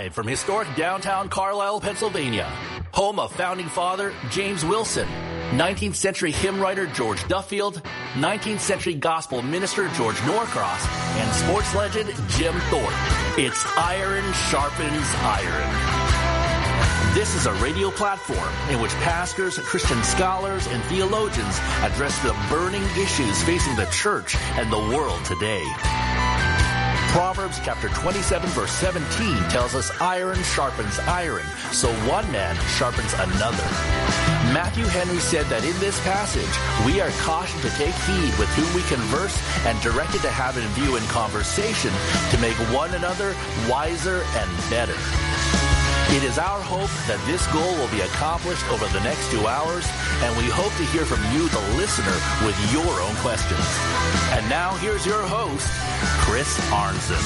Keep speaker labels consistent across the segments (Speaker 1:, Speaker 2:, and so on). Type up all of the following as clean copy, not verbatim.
Speaker 1: Live from historic downtown Carlisle, Pennsylvania, home of founding father James Wilson, 19th century hymn writer George Duffield, 19th century gospel minister George Norcross, and sports legend Jim Thorpe. It's Iron Sharpens Iron. This is a radio platform in which pastors, Christian scholars, and theologians address the burning issues facing the church and the world today. Proverbs chapter 27 verse 17 tells us iron sharpens iron, so one man sharpens another. Matthew Henry said that in this passage, we are cautioned to take heed with whom we converse and directed to have in view in conversation to make one another wiser and better. It is our hope that this goal will be accomplished over the next 2 hours, and we hope to hear from you, the listener, with your own questions. And now here's your host, Chris Arnzen.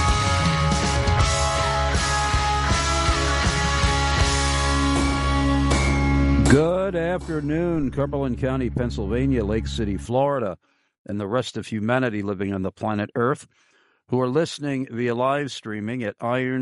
Speaker 2: Good afternoon, Cumberland County, Pennsylvania, Lake City, Florida, and the rest of humanity living on the planet Earth, who are listening via live streaming at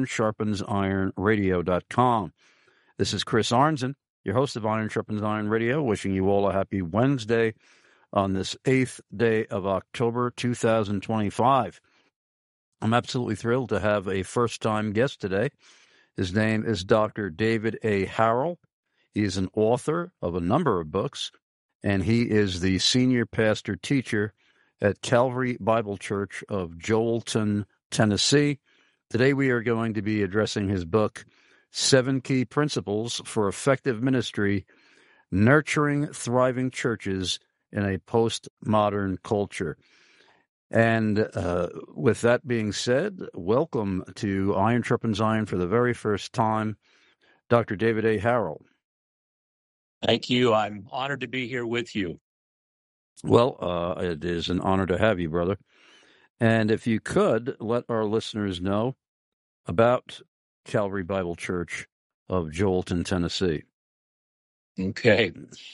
Speaker 2: ironsharpensironradio.com. This is Chris Arnzen, your host of Iron Sharpens Iron Radio, wishing you all a happy Wednesday on this 8th day of October 2025. I'm absolutely thrilled to have a first-time guest today. His name is Dr. David A. Harrell. He is an author of a number of books, and he is the senior pastor-teacher at Calvary Bible Church of Joelton, Tennessee. Today we are going to be addressing his book, 7 Key Principles for Effective Ministry, Nurturing Thriving Churches in a Postmodern Culture. And with that being said, welcome to Iron Sharpens Iron for the very first time, Dr. David A. Harrell.
Speaker 3: Thank you. I'm honored to be here with you.
Speaker 2: Well, it is an honor to have you, brother. And if you could, let our listeners know about Calvary Bible Church of Joelton, Tennessee.
Speaker 3: Okay.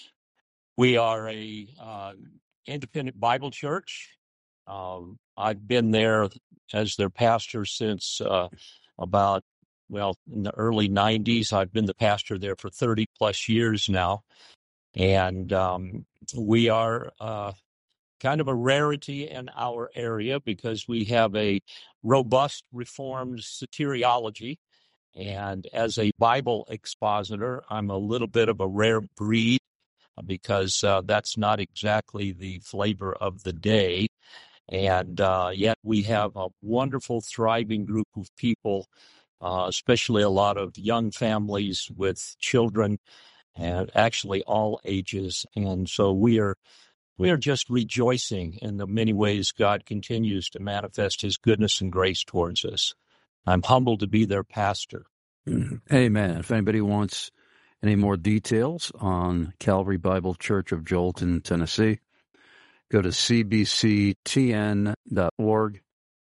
Speaker 3: We are a independent Bible church. I've been there as their pastor since in the early 90s. I've been the pastor there for 30 plus years now. And we are kind of a rarity in our area because we have a robust Reformed soteriology. And as a Bible expositor, I'm a little bit of a rare breed because that's not exactly the flavor of the day. And yet we have a wonderful, thriving group of people, especially a lot of young families with children, and actually all ages. And so we are just rejoicing in the many ways God continues to manifest his goodness and grace towards us. I'm humbled to be their pastor.
Speaker 2: Amen. If anybody wants any more details on Calvary Bible Church of Joelton, Tennessee, go to cbctn.org,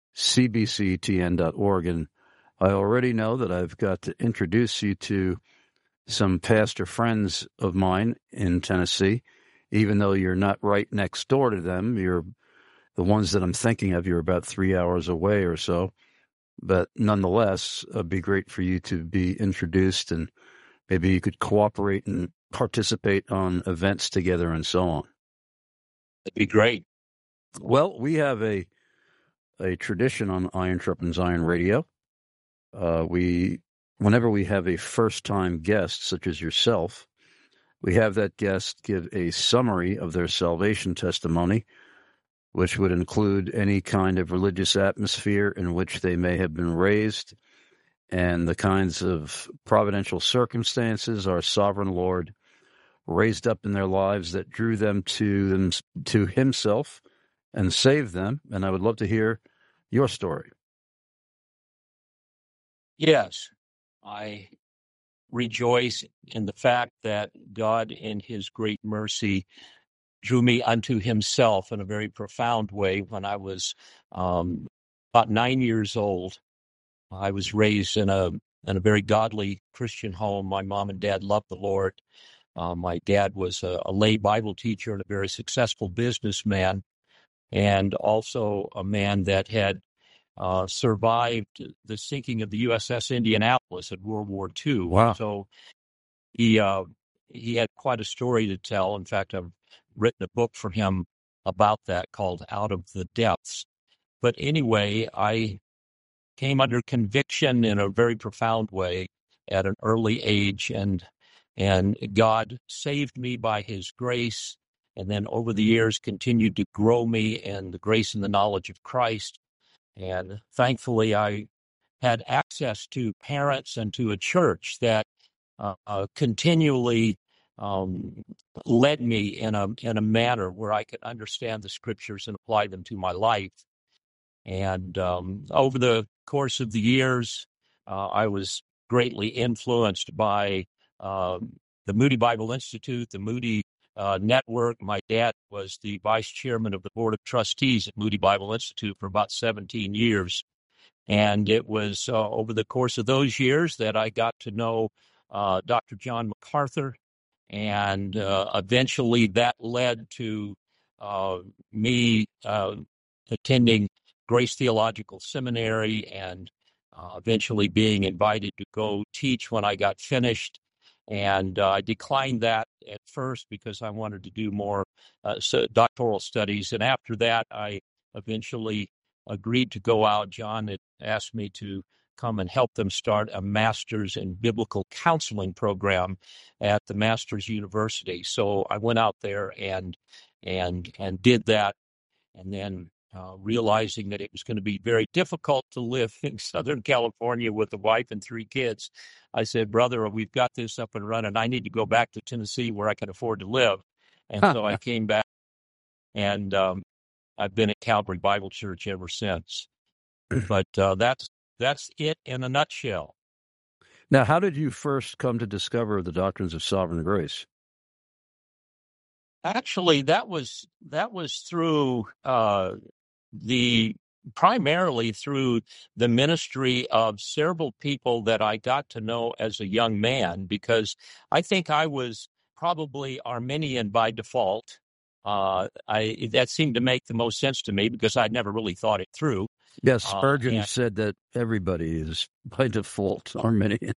Speaker 2: cbctn.org. And I already know that I've got to introduce you to some pastor friends of mine in Tennessee. Even though you're not right next door to them, you're the ones that I'm thinking of. You're about 3 hours away or so. But nonetheless, it'd be great for you to be introduced, and maybe you could cooperate and participate on events together and so on.
Speaker 3: That'd be great.
Speaker 2: Well, we have a tradition on Iron Sharpens Iron Radio. Whenever we have a first-time guest, such as yourself, we have that guest give a summary of their salvation testimony, which would include any kind of religious atmosphere in which they may have been raised and the kinds of providential circumstances our sovereign Lord raised up in their lives that drew them to himself and saved them. And I would love to hear your story.
Speaker 3: Yes, I rejoice in the fact that God, in his great mercy, drew me unto himself in a very profound way. When I was about 9 years old, I was raised in a very godly Christian home. My mom and dad loved the Lord. My dad was a lay Bible teacher and a very successful businessman, and also a man that had survived the sinking of the USS Indianapolis in World War II.
Speaker 2: Wow.
Speaker 3: So he had quite a story to tell. In fact, I've written a book for him about that called Out of the Depths. But anyway, I came under conviction in a very profound way at an early age, and God saved me by his grace, and then over the years continued to grow me in the grace and the knowledge of Christ. And thankfully, I had access to parents and to a church that continually led me in a manner where I could understand the scriptures and apply them to my life. And over the course of the years, I was greatly influenced by the Moody Bible Institute, the Moody Network. My dad was the vice chairman of the board of trustees at Moody Bible Institute for about 17 years. And it was over the course of those years that I got to know Dr. John MacArthur. And eventually that led to me attending Grace Theological Seminary and eventually being invited to go teach when I got finished. And I declined that at first because I wanted to do more doctoral studies. And after that, I eventually agreed to go out. John had asked me to come and help them start a master's in biblical counseling program at the Master's University. So I went out there and did that. And then realizing that it was going to be very difficult to live in Southern California with a wife and 3 kids, I said, brother, we've got this up and running. I need to go back to Tennessee where I can afford to live. And so I came back, and I've been at Calvary Bible Church ever since. But that's it in a nutshell.
Speaker 2: Now, how did you first come to discover the doctrines of sovereign grace?
Speaker 3: Actually, that was through primarily through the ministry of several people that I got to know as a young man, because I think I was probably Arminian by default. That seemed to make the most sense to me because I'd never really thought it through.
Speaker 2: Yes, Spurgeon said that everybody is by default Arminian.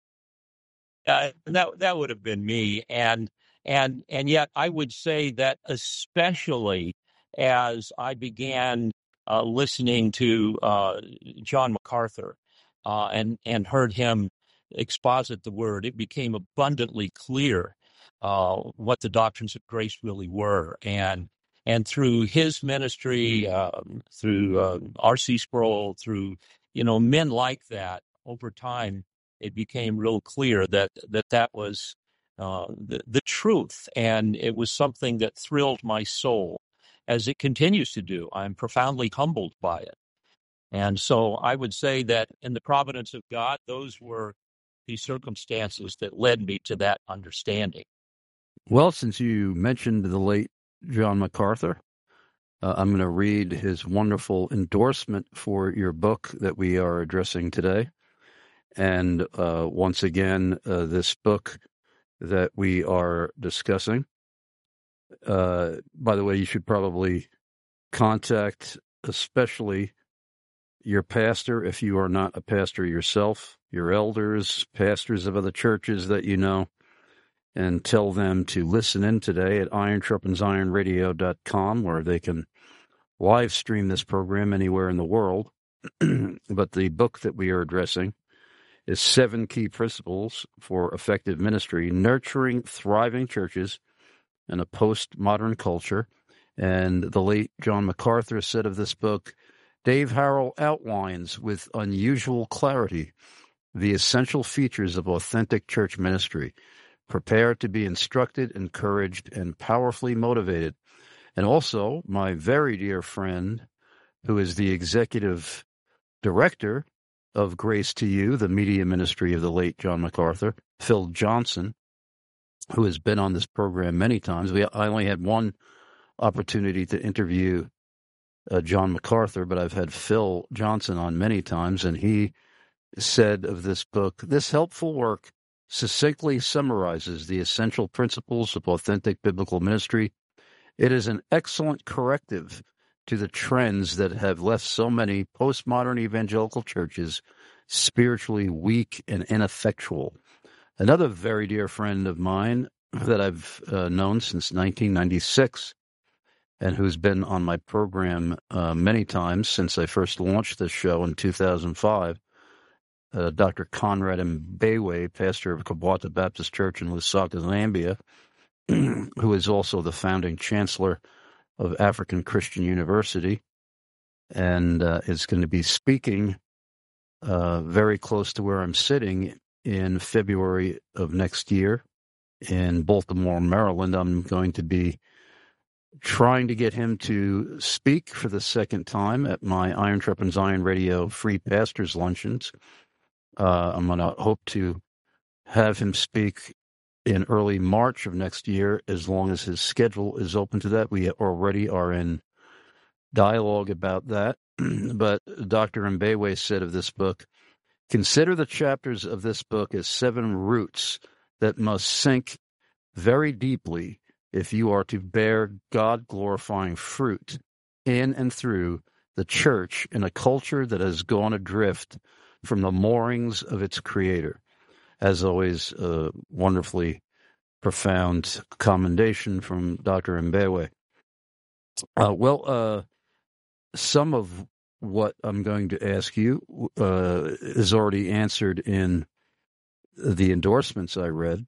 Speaker 3: That would have been me, and yet I would say that especially as I began listening to John MacArthur and heard him exposit the word, it became abundantly clear what the doctrines of grace really were. And through his ministry, through R.C. Sproul, through men like that, over time, it became real clear that was the truth, and it was something that thrilled my soul, as it continues to do. I'm profoundly humbled by it. And so I would say that in the providence of God, those were the circumstances that led me to that understanding.
Speaker 2: Well, since you mentioned the late John MacArthur, I'm going to read his wonderful endorsement for your book that we are addressing today. And once again, this book that we are discussing, by the way, you should probably contact especially your pastor if you are not a pastor yourself, your elders, pastors of other churches that you know, and tell them to listen in today at irontruppinsironradio.com, where they can live stream this program anywhere in the world. But the book that we are addressing is 7 Key Principles for Effective Ministry, Nurturing Thriving Churches in a Postmodern Culture. And the late John MacArthur said of this book, Dave Harrell outlines with unusual clarity the essential features of authentic church ministry. Prepare to be instructed, encouraged, and powerfully motivated. And also, my very dear friend, who is the executive director of Grace to You, the media ministry of the late John MacArthur, Phil Johnson, who has been on this program many times. I only had one opportunity to interview John MacArthur, but I've had Phil Johnson on many times, and he said of this book, this helpful work succinctly summarizes the essential principles of authentic biblical ministry. It is an excellent corrective to the trends that have left so many postmodern evangelical churches spiritually weak and ineffectual. Another very dear friend of mine that I've known since 1996 and who's been on my program many times since I first launched this show in 2005, Dr. Conrad Mbewe, pastor of Kabwata Baptist Church in Lusaka, Zambia, who is also the founding chancellor of African Christian University, and is going to be speaking very close to where I'm sitting in February of next year in Baltimore, Maryland. I'm going to be trying to get him to speak for the second time at my Iron Trip and Zion Radio free pastors luncheons. I'm going to hope to have him speak in early March of next year, as long as his schedule is open to that. We already are in dialogue about that. But Dr. Mbewe said of this book, consider the chapters of this book as 7 roots that must sink very deeply if you are to bear God-glorifying fruit in and through the church in a culture that has gone adrift from the moorings of its creator. As always, wonderfully profound commendation from Dr. Mbewe. Some of what I'm going to ask you is already answered in the endorsements I read.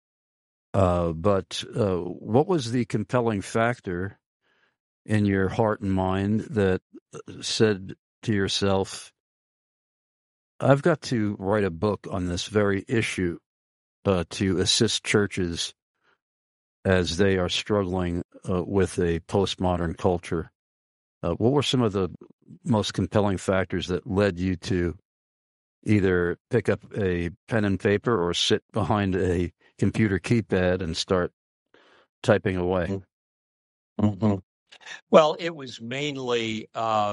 Speaker 2: But what was the compelling factor in your heart and mind that said to yourself, I've got to write a book on this very issue to assist churches as they are struggling with a postmodern culture? What were some of the most compelling factors that led you to either pick up a pen and paper or sit behind a computer keypad and start typing away?
Speaker 3: Mm-hmm. Well, it was mainly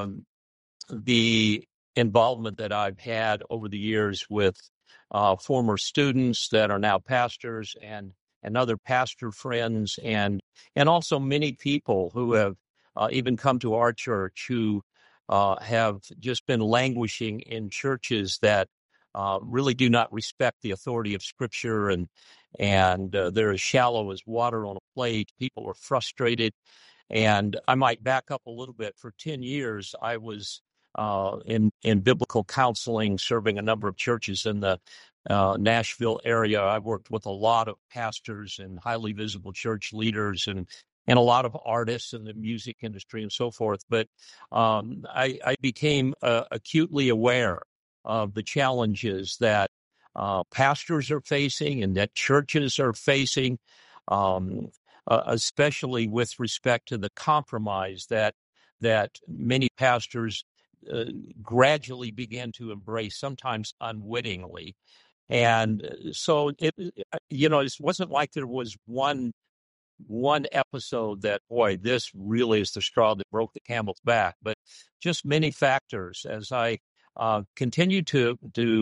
Speaker 3: the involvement that I've had over the years with former students that are now pastors and other pastor friends, and also many people who have even come to our church who have just been languishing in churches that really do not respect the authority of Scripture, and they're as shallow as water on a plate. People are frustrated. And I might back up a little bit. For 10 years, I was in biblical counseling, serving a number of churches in the Nashville area. I worked with a lot of pastors and highly visible church leaders and a lot of artists in the music industry and so forth. But I became acutely aware of the challenges that pastors are facing and that churches are facing, especially with respect to the compromise that many pastors gradually began to embrace, sometimes unwittingly. And so it wasn't like there was one episode that, boy, this really is the straw that broke the camel's back, but just many factors. As I continue to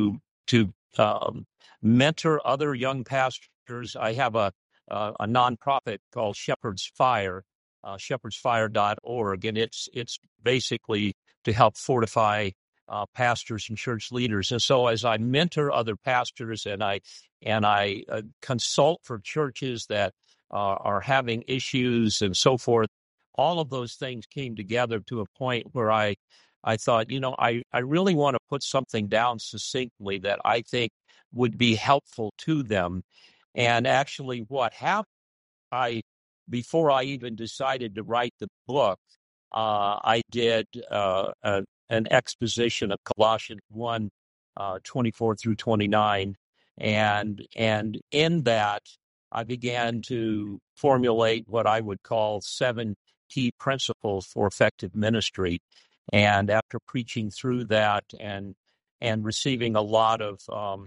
Speaker 3: mentor other young pastors, I have a nonprofit called Shepherd's Fire, shepherdsfire.org, and it's basically to help fortify pastors and church leaders. And so, as I mentor other pastors and I consult for churches that are having issues and so forth, all of those things came together to a point where I thought, I really want to put something down succinctly that I think would be helpful to them. And actually, what happened, before I even decided to write the book, I did an exposition of Colossians 1, 24 through 29. And in that, I began to formulate what I would call 7 key principles for effective ministry. And after preaching through that and receiving a lot of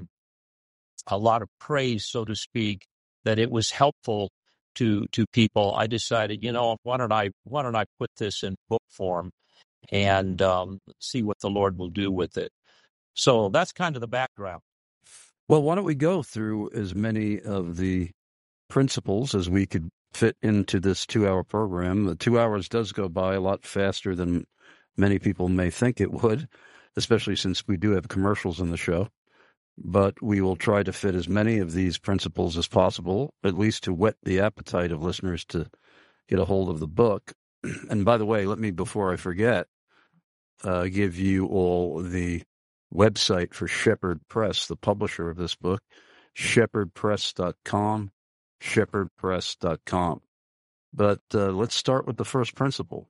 Speaker 3: praise, so to speak, that it was helpful to people, I decided, why don't I put this in book form and see what the Lord will do with it. So that's kind of the background.
Speaker 2: Well, why don't we go through as many of the principles as we could fit into this 2-hour program. The 2 hours does go by a lot faster than many people may think it would, especially since we do have commercials in the show. But we will try to fit as many of these principles as possible, at least to whet the appetite of listeners to get a hold of the book. And by the way, let me, before I forget, give you all the website for Shepherd Press, the publisher of this book, shepherdpress.com, shepherdpress.com. But let's start with the first principle.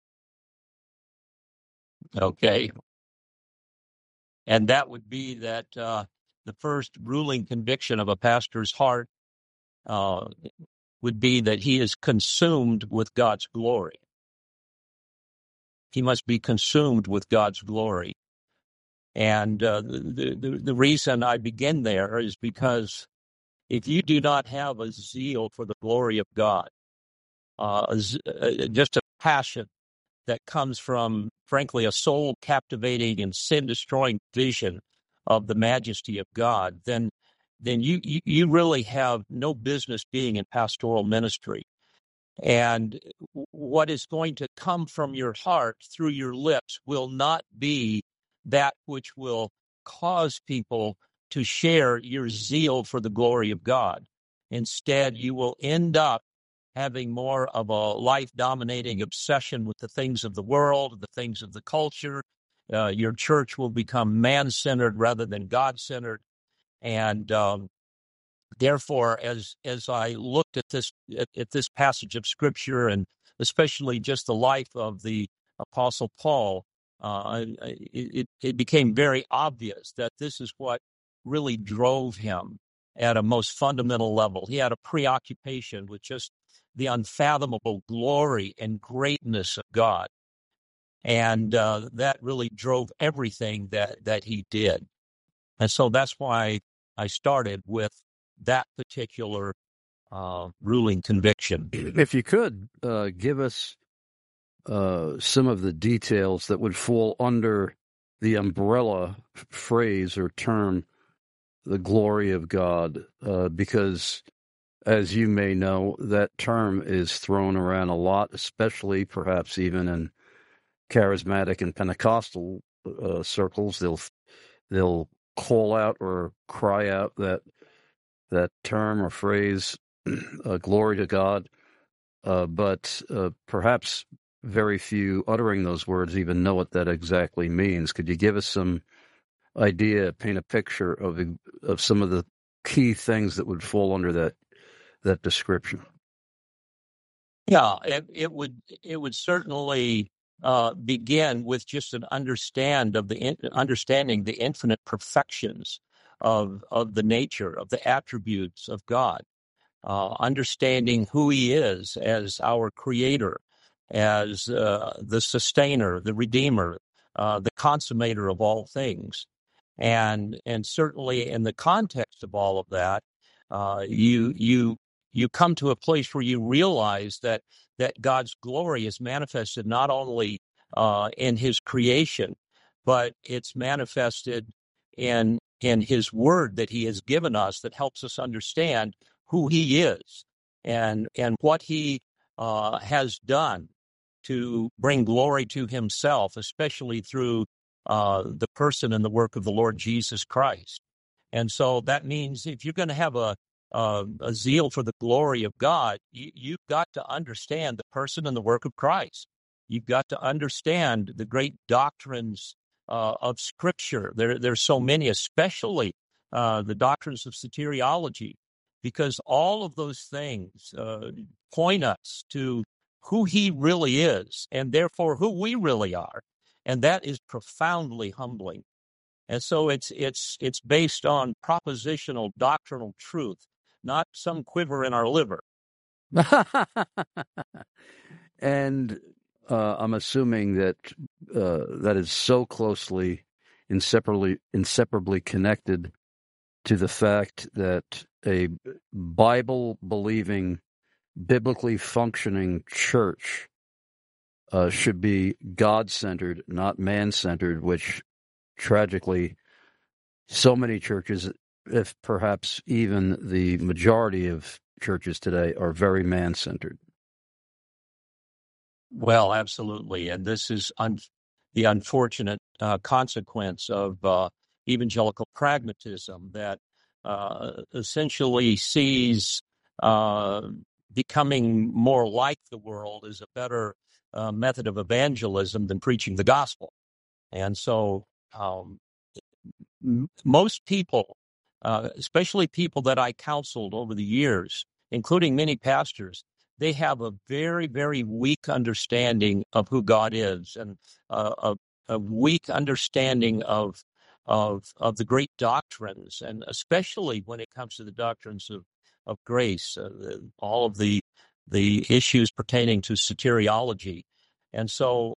Speaker 3: Okay. And that would be that the first ruling conviction of a pastor's heart would be that he is consumed with God's glory. He must be consumed with God's glory. And the reason I begin there is because if you do not have a zeal for the glory of God, just a passion that comes from, frankly, a soul-captivating and sin-destroying vision of the majesty of God, then you really have no business being in pastoral ministry. And what is going to come from your heart through your lips will not be that which will cause people to share your zeal for the glory of God. Instead, you will end up having more of a life-dominating obsession with the things of the world, the things of the culture. Your church will become man-centered rather than God-centered. And therefore, as I looked at this passage of Scripture, and especially just the life of the Apostle Paul, it became very obvious that this is what really drove him at a most fundamental level. He had a preoccupation with just the unfathomable glory and greatness of God. And that really drove everything that he did. And so that's why I started with that particular ruling conviction.
Speaker 2: If you could give us some of the details that would fall under the umbrella phrase or term, the glory of God, because as you may know, that term is thrown around a lot, especially perhaps even in charismatic and Pentecostal circles. They'll call out or cry out that term or phrase, glory to God, but perhaps very few uttering those words even know what that exactly means. Could you give us some idea, paint a picture of some of the key things that would fall under that description?
Speaker 3: Yeah, it would certainly begin with just an understanding the infinite perfections of the nature of the attributes of God, understanding who He is as our Creator, as the Sustainer, the Redeemer, the Consummator of all things, and certainly in the context of all of that, you come to a place where you realize that God's glory is manifested not only in His creation, but it's manifested in His Word that He has given us that helps us understand who He is and what He has done to bring glory to Himself, especially through the person and the work of the Lord Jesus Christ. And so that means if you're going to have a zeal for the glory of God, you've got to understand the person and the work of Christ. You've got to understand the great doctrines of Scripture. There's so many, especially the doctrines of soteriology, because all of those things point us to who He really is, and therefore who we really are, and that is profoundly humbling. And so it's based on propositional doctrinal truth, not some quiver in our liver.
Speaker 2: And I'm assuming that that is so closely, inseparably connected to the fact that a Bible-believing, biblically functioning church should be God-centered, not man-centered, which tragically so many churches if perhaps even the majority of churches today are very man-centered.
Speaker 3: Well, absolutely. And this is the unfortunate consequence of evangelical pragmatism that essentially sees becoming more like the world as a better method of evangelism than preaching the gospel. And so most people, especially people that I counseled over the years, including many pastors, they have a very, very weak understanding of who God is, and a weak understanding of the great doctrines, and especially when it comes to the doctrines of grace, all of the issues pertaining to soteriology, and so.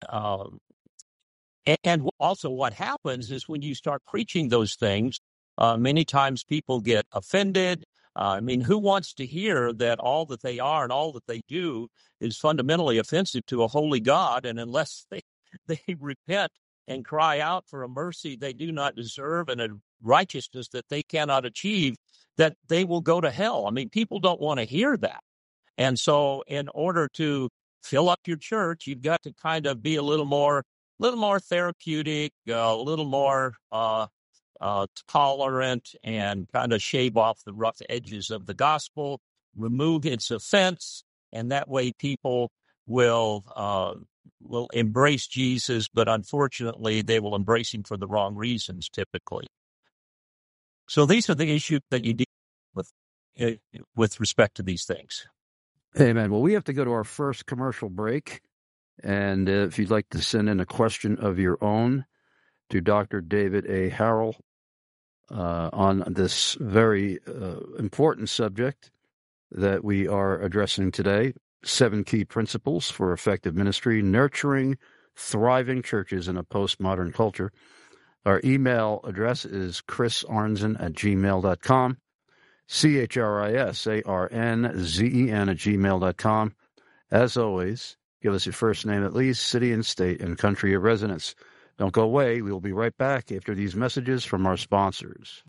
Speaker 3: And also what happens is when you start preaching those things, many times people get offended. I mean, who wants to hear that all that they are and all that they do is fundamentally offensive to a holy God? And unless they repent and cry out for a mercy they do not deserve and a righteousness that they cannot achieve, that they will go to hell. I mean, people don't want to hear that. And so in order to fill up your church, you've got to kind of be a little more therapeutic, a little more tolerant, and kind of shave off the rough edges of the gospel, remove its offense, and that way people will embrace Jesus, but unfortunately they will embrace him for the wrong reasons typically. So these are the issues that you deal with respect to these things.
Speaker 2: Amen. Well, we have to go to our first commercial break. And if you'd like to send in a question of your own to Dr. David A. Harrell on this very important subject that we are addressing today, 7 key principles for effective ministry, nurturing thriving churches in a postmodern culture. Our email address is chrisarnzen@gmail.com, CHRISARNZEN@gmail.com. As always, give us your first name at least, city and state, and country of residence. Don't go away. We will be right back after these messages from our sponsors.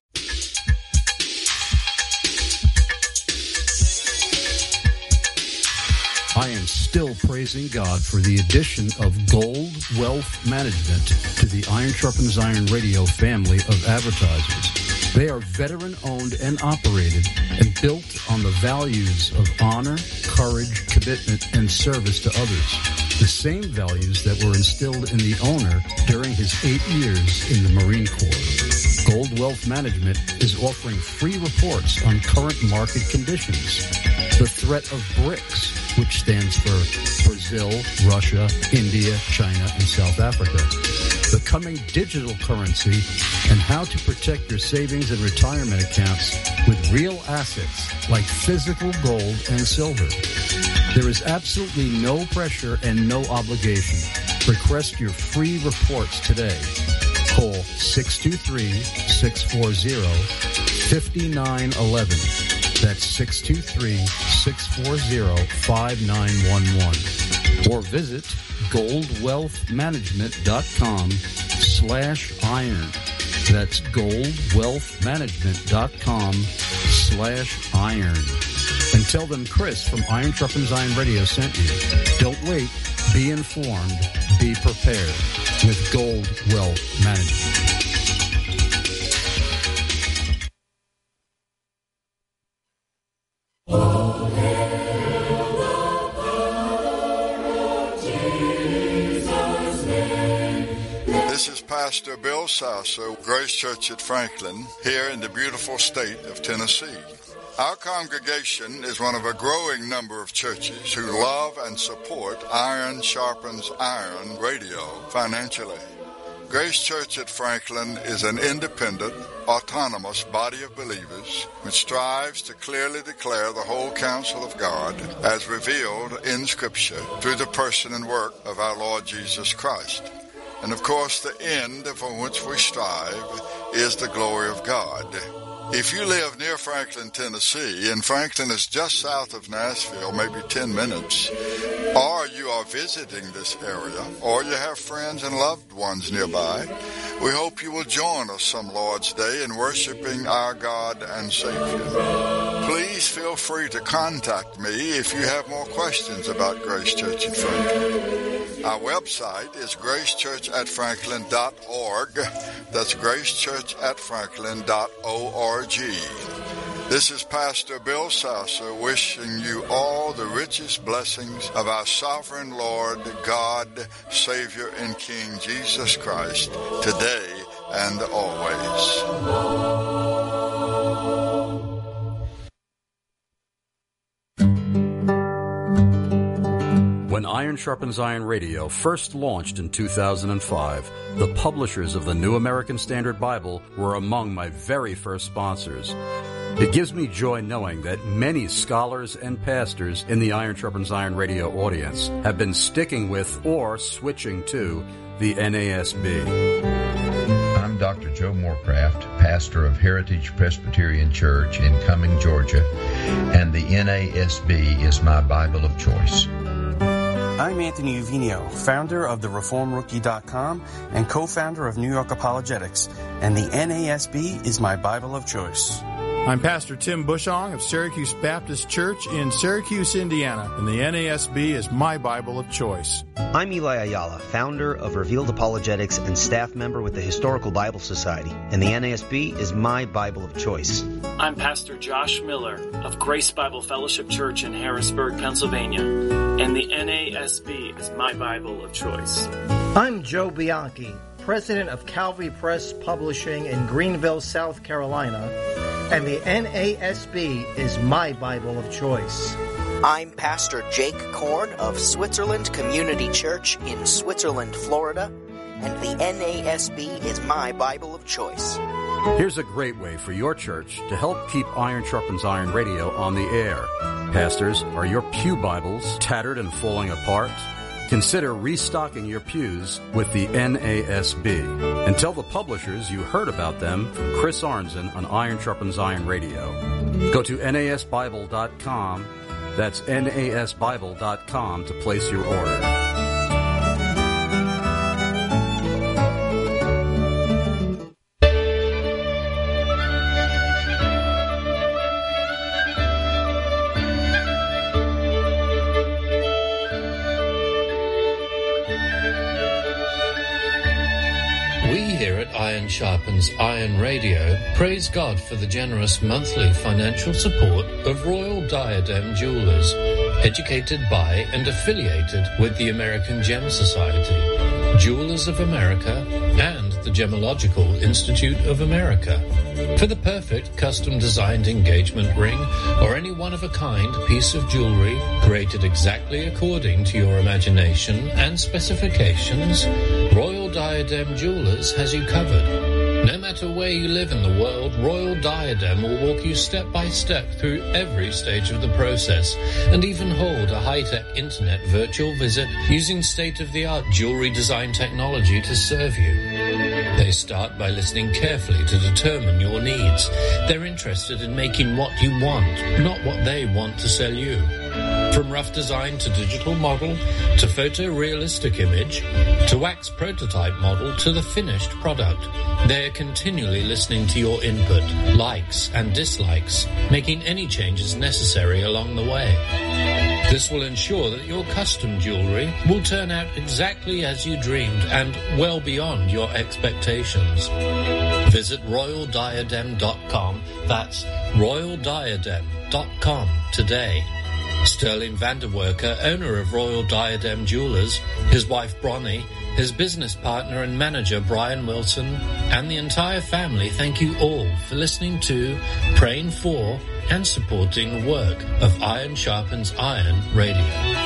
Speaker 2: I am still praising God for the addition of Gold Wealth Management to the Iron Sharpens Iron Radio family of advertisers. They are veteran-owned and operated and built on the values of honor, courage, commitment, and service to others. The same values that were instilled in the owner during his 8 years in the Marine Corps. Gold Wealth Management is offering free reports on current market conditions. The threat of BRICS, which stands for Brazil, Russia, India, China, and South Africa. The coming digital currency, and how to protect your savings and retirement accounts with real assets like physical gold and silver. There is absolutely no pressure and no obligation. Request your free reports today. Call 623-640-5911. That's 623-640-5911. Or visit goldwealthmanagement.com/iron. That's goldwealthmanagement.com/iron. And tell them Chris from Iron Sharpens Iron Radio sent you. Don't wait. Be informed. Be prepared with Gold Wealth Management.
Speaker 4: This is Pastor Bill Sasso, Grace Church at Franklin, here in the beautiful state of Tennessee. Our congregation is one of a growing number of churches who love and support Iron Sharpens Iron Radio financially. Grace Church at Franklin is an independent, autonomous body of believers which strives to clearly declare the whole counsel of God as revealed in Scripture through the person and work of our Lord Jesus Christ. And of course, the end for which we strive is the glory of God. If you live near Franklin, Tennessee, and Franklin is just south of Nashville, maybe 10 minutes, or you are visiting this area, or you have friends and loved ones nearby, We hope you will join us some Lord's Day in worshiping our God and Savior. Please feel free to contact me if you have more questions about Grace Church at Franklin. Our website is gracechurchatfranklin.org. That's gracechurchatfranklin.org. This is Pastor Bill Sasser wishing you all the richest blessings of our sovereign Lord, God, Savior, and King Jesus Christ, today and always.
Speaker 2: When Iron Sharpens Iron Radio first launched in 2005, the publishers of the New American Standard Bible were among my very first sponsors. It gives me joy knowing that many scholars and pastors in the Iron Sharpens Iron Radio audience have been sticking with or switching to the NASB.
Speaker 5: I'm Dr. Joe Morecraft, pastor of Heritage Presbyterian Church in Cumming, Georgia, and the NASB is my Bible of choice.
Speaker 6: I'm Anthony Uvino, founder of TheReformRookie.com and co-founder of New York Apologetics, and the NASB is my Bible of choice.
Speaker 7: I'm Pastor Tim Bushong of Syracuse Baptist Church in Syracuse, Indiana, and the NASB is my Bible of choice.
Speaker 8: I'm Eli Ayala, founder of Revealed Apologetics and staff member with the Historical Bible Society, and the NASB is my Bible of choice.
Speaker 9: I'm Pastor Josh Miller of Grace Bible Fellowship Church in Harrisburg, Pennsylvania, and the NASB is my Bible of choice.
Speaker 10: I'm Joe Bianchi, president of Calvary Press Publishing in Greenville, South Carolina, and the NASB is my Bible of choice.
Speaker 11: I'm Pastor Jake Korn of Switzerland Community Church in Switzerland, Florida, and the NASB is my Bible of choice.
Speaker 2: Here's a great way for your church to help keep Iron Sharpens Iron Radio on the air. Pastors, are your pew Bibles tattered and falling apart? Consider restocking your pews with the NASB. And tell the publishers you heard about them from Chris Arnzen on Iron Sharpens Iron Radio. Go to NASBible.com. That's NASBible.com to place your order.
Speaker 12: Iron Sharpens Iron Radio praise God for the generous monthly financial support of Royal Diadem Jewelers, educated by and affiliated with the American Gem Society, Jewelers of America, and the Gemological Institute of America. For the perfect custom-designed engagement ring or any one-of-a-kind piece of jewelry created exactly according to your imagination and specifications, Royal Diadem Jewelers has you covered. No matter where you live in the world, Royal Diadem will walk you step by step through every stage of the process and even hold a high-tech internet virtual visit using state-of-the-art jewelry design technology to serve you. They start by listening carefully to determine your needs. They're interested in making what you want, not what they want to sell you. From rough design to digital model, to photorealistic image, to wax prototype model, to the finished product, they are continually listening to your input, likes and dislikes, making any changes necessary along the way. This will ensure that your custom jewelry will turn out exactly as you dreamed and well beyond your expectations. Visit RoyalDiadem.com. That's RoyalDiadem.com today. Sterling Vanderwerker, owner of Royal Diadem Jewelers, his wife Bronnie, his business partner and manager Brian Wilson, and the entire family thank you all for listening to, praying for, and supporting the work of Iron Sharpens Iron Radio.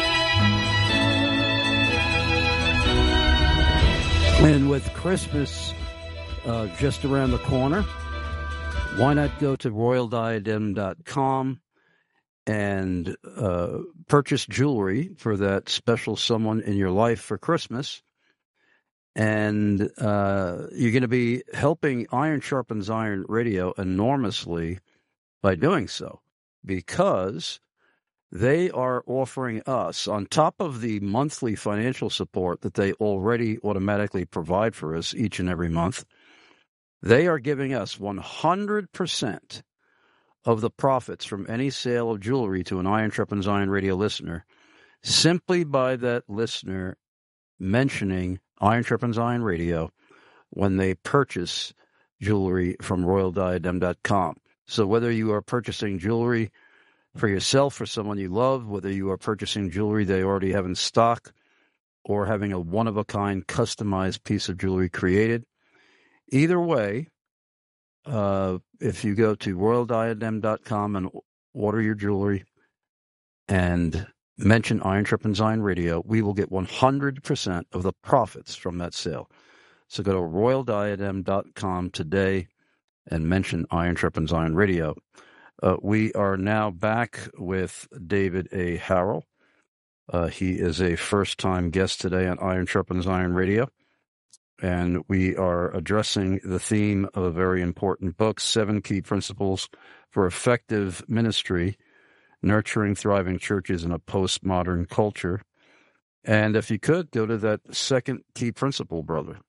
Speaker 2: And with Christmas just around the corner, why not go to RoyalDiadem.com and purchase jewelry for that special someone in your life for Christmas. And you're going to be helping Iron Sharpens Iron Radio enormously by doing so, because They are offering us, on top of the monthly financial support that they already automatically provide for us each and every month, they are giving us 100% of the profits from any sale of jewelry to an Iron Trip and Zion Radio listener, simply by that listener mentioning Iron Trip and Zion Radio when they purchase jewelry from RoyalDiadem.com. So whether you are purchasing jewelry for yourself or someone you love, whether you are purchasing jewelry they already have in stock, or having a one-of-a-kind customized piece of jewelry created, either way, if you go to RoyalDiadem.com and order your jewelry and mention Iron Trip and Zion Radio, we will get 100% of the profits from that sale. So go to RoyalDiadem.com today and mention Iron Trip and Zion Radio. We are now back with David A. Harrell. He is a first-time guest today on Iron Trip and Zion Radio, and we are addressing the theme of a very important book, 7 Key Principles for Effective Ministry, Nurturing Thriving Churches in a Postmodern Culture. And if you could, go to that second key principle, brother.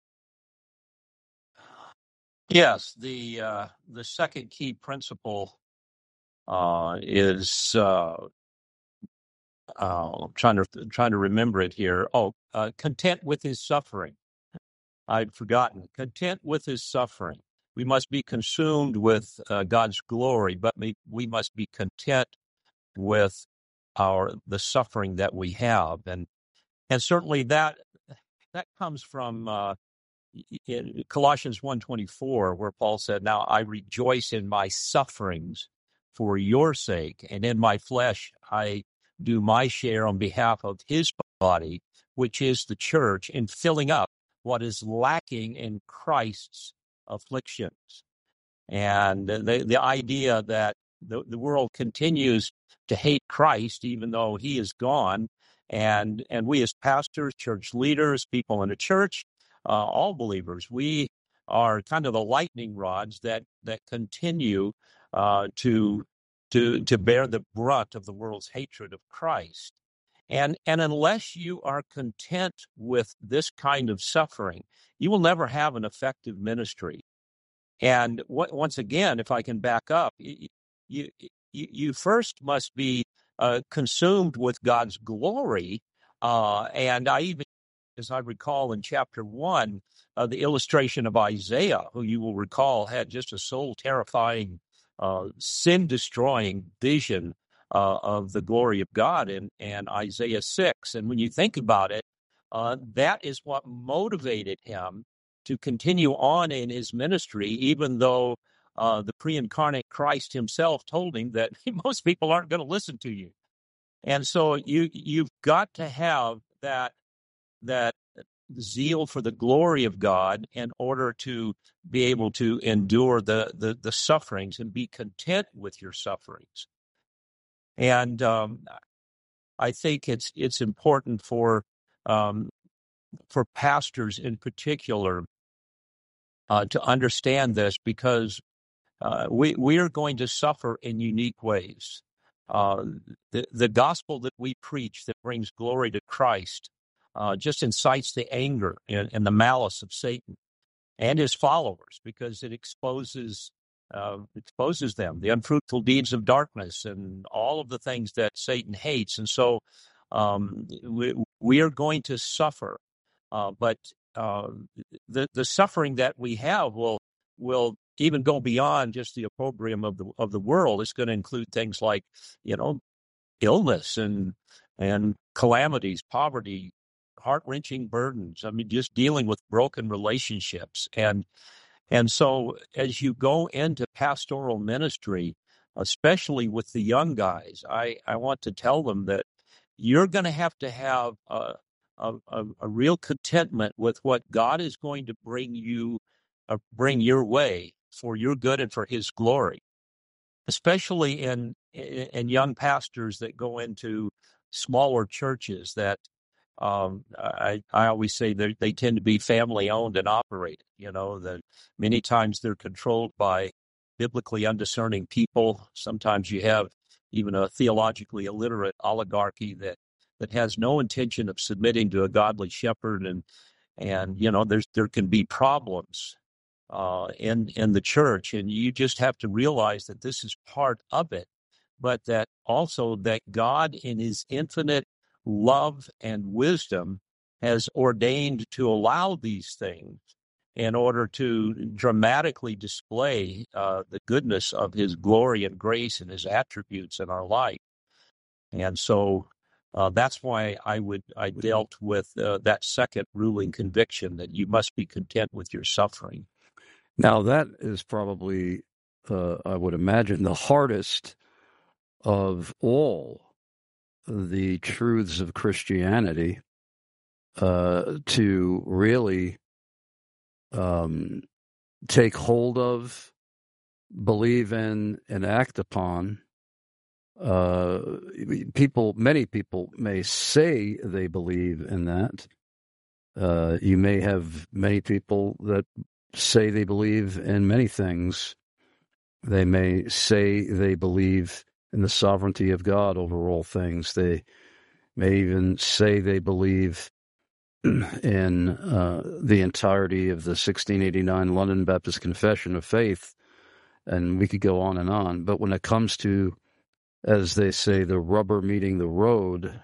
Speaker 3: Yes, the second key principle is trying to remember it here. Content with his suffering. I'd forgotten. Content with his suffering. We must be consumed with God's glory, but we must be content with the suffering that we have, and certainly that comes from in Colossians 1:24, where Paul said, "Now I rejoice in my sufferings for your sake, and in my flesh I do my share on behalf of his body, which is the church, in filling up what is lacking in Christ's afflictions." And the idea that the world continues to hate Christ even though he is gone, and we as pastors, church leaders, people in the church, all believers, we are kind of the lightning rods that continue to bear the brunt of the world's hatred of Christ. And unless you are content with this kind of suffering, you will never have an effective ministry. And once again, if I can back up, you first must be consumed with God's glory. And I even, as I recall in chapter 1, the illustration of Isaiah, who you will recall had just a soul-terrifying, sin-destroying vision of the glory of God in Isaiah 6. And when you think about it, that is what motivated him to continue on in his ministry, even though the pre-incarnate Christ himself told him that most people aren't going to listen to you. And so you've got to have that zeal for the glory of God in order to be able to endure the sufferings and be content with your sufferings. And I think it's important for pastors in particular to understand this, because we are going to suffer in unique ways. The gospel that we preach that brings glory to Christ just incites the anger and the malice of Satan and his followers, because it exposes them, the unfruitful deeds of darkness and all of the things that Satan hates. And so we are going to suffer, but the suffering that we have will even go beyond just the opprobrium of the world. It's going to include things like, illness and calamities, poverty, heart-wrenching burdens. I mean, just dealing with broken relationships. And so as you go into pastoral ministry, especially with the young guys, I want to tell them that you're going to have a real contentment with what God is going to bring your way for your good and for his glory, especially in young pastors that go into smaller churches that I always say they tend to be family owned and operated. That many times they're controlled by biblically undiscerning people. Sometimes you have even a theologically illiterate oligarchy that has no intention of submitting to a godly shepherd, and there can be problems in the church, and you just have to realize that this is part of it, but that also that God in his infinite love and wisdom has ordained to allow these things in order to dramatically display the goodness of his glory and grace and his attributes in our life. And so that's why I dealt with that second ruling conviction, that you must be content with your suffering.
Speaker 2: Now, that is probably, I would imagine, the hardest of all the truths of Christianity to really take hold of, believe in, and act upon. Many people may say they believe in that. You may have many people that say they believe in many things. They may say they believe in the sovereignty of God over all things. They may even say they believe in the entirety of the 1689 London Baptist Confession of Faith, and we could go on and on. But when it comes to, as they say, the rubber meeting the road,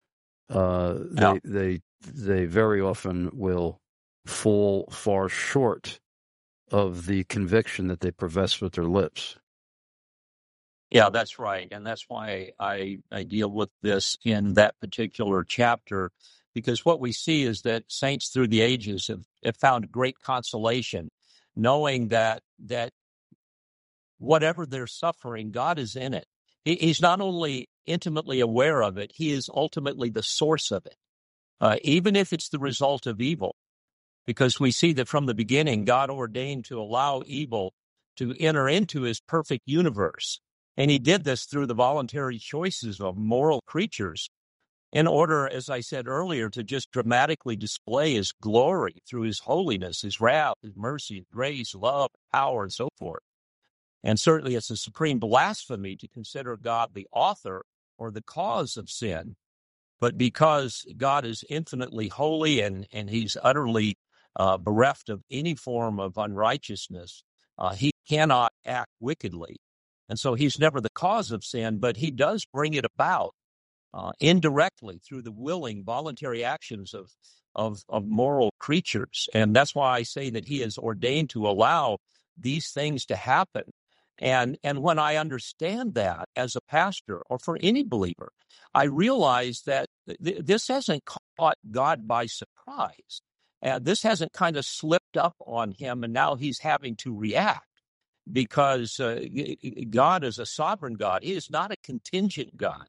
Speaker 2: they very often will fall far short of the conviction that they profess with their lips.
Speaker 3: Yeah, that's right. And that's why I deal with this in that particular chapter, because what we see is that saints through the ages have found great consolation, knowing that whatever they're suffering, God is in it. He's not only intimately aware of it, he is ultimately the source of it, even if it's the result of evil. Because we see that from the beginning, God ordained to allow evil to enter into his perfect universe. And he did this through the voluntary choices of moral creatures in order, as I said earlier, to just dramatically display his glory through his holiness, his wrath, his mercy, grace, love, power, and so forth. And certainly it's a supreme blasphemy to consider God the author or the cause of sin. But because God is infinitely holy and he's utterly bereft of any form of unrighteousness, he cannot act wickedly. And so he's never the cause of sin, but he does bring it about indirectly through the willing, voluntary actions of moral creatures. And that's why I say that he is ordained to allow these things to happen. And when I understand that as a pastor or for any believer, I realize that this hasn't caught God by surprise. This hasn't kind of slipped up on him, and now he's having to react, because God is a sovereign God. He is not a contingent God.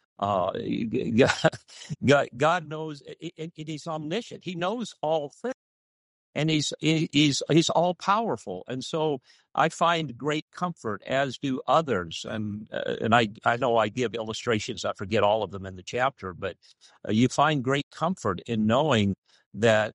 Speaker 3: God knows, and he's omniscient. He knows all things, and he's all powerful. And so I find great comfort, as do others. And I know I give illustrations. I forget all of them in the chapter, but you find great comfort in knowing that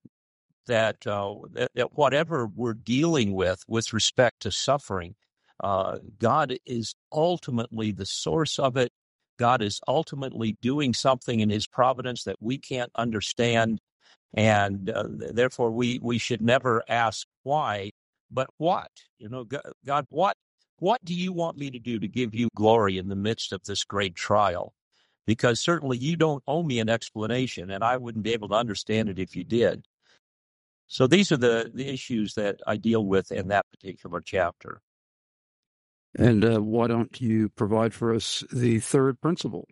Speaker 3: whatever we're dealing with respect to suffering, God is ultimately the source of it. God is ultimately doing something in his providence that we can't understand. And therefore, we should never ask why, but what? God, what do you want me to do to give you glory in the midst of this great trial? Because certainly you don't owe me an explanation, and I wouldn't be able to understand it if you did. So these are the issues that I deal with in that particular chapter.
Speaker 2: And why don't you provide for us the third principle?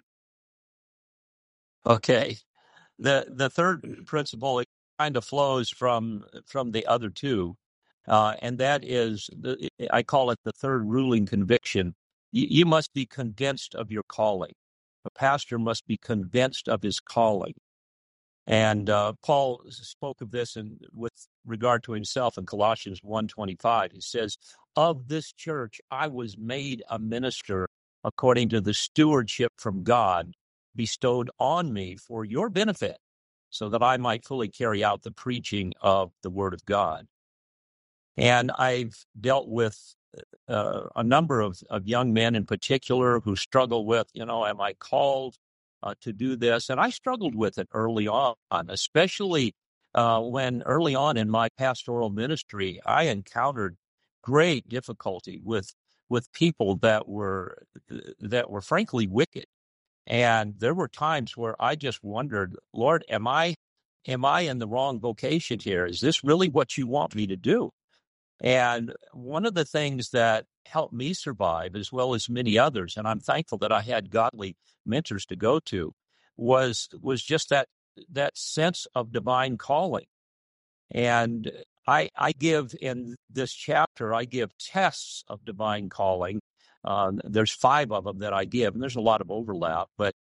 Speaker 3: Okay. The third principle, it kind of flows from the other two, and that is, I call it the third ruling conviction. You must be convinced of your calling. A pastor must be convinced of his calling. And Paul spoke of this with regard to himself in Colossians 1:25. He says, "Of this church I was made a minister according to the stewardship from God bestowed on me for your benefit, so that I might fully carry out the preaching of the Word of God." And I've dealt with a number of young men in particular who struggle with, am I called to do this? And I struggled with it early on, especially when early on in my pastoral ministry, I encountered great difficulty with people that were frankly wicked. And there were times where I just wondered, Lord, am I in the wrong vocation here? Is this really what you want me to do? And one of the things that helped me survive, as well as many others, and I'm thankful that I had godly mentors to go to, was just that sense of divine calling. And I give in this chapter, I give tests of divine calling. There's 5 of them that I give, and there's a lot of overlap, but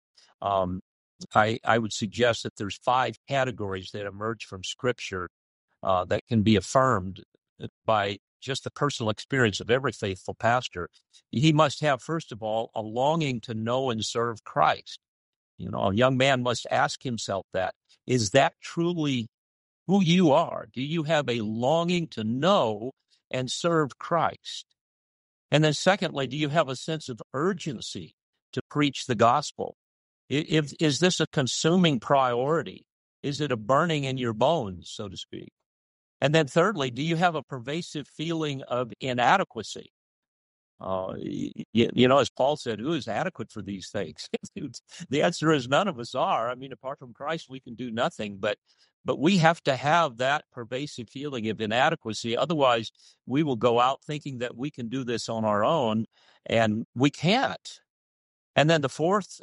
Speaker 3: I would suggest that there's 5 categories that emerge from Scripture that can be affirmed by just the personal experience of every faithful pastor. He must have, first of all, a longing to know and serve Christ. A young man must ask himself that. Is that truly who you are? Do you have a longing to know and serve Christ? And then secondly, do you have a sense of urgency to preach the gospel? Is this a consuming priority? Is it a burning in your bones, so to speak? And then thirdly, do you have a pervasive feeling of inadequacy? As Paul said, who is adequate for these things? The answer is none of us are. I mean, apart from Christ, we can do nothing. But we have to have that pervasive feeling of inadequacy. Otherwise, we will go out thinking that we can do this on our own, and we can't. And then the fourth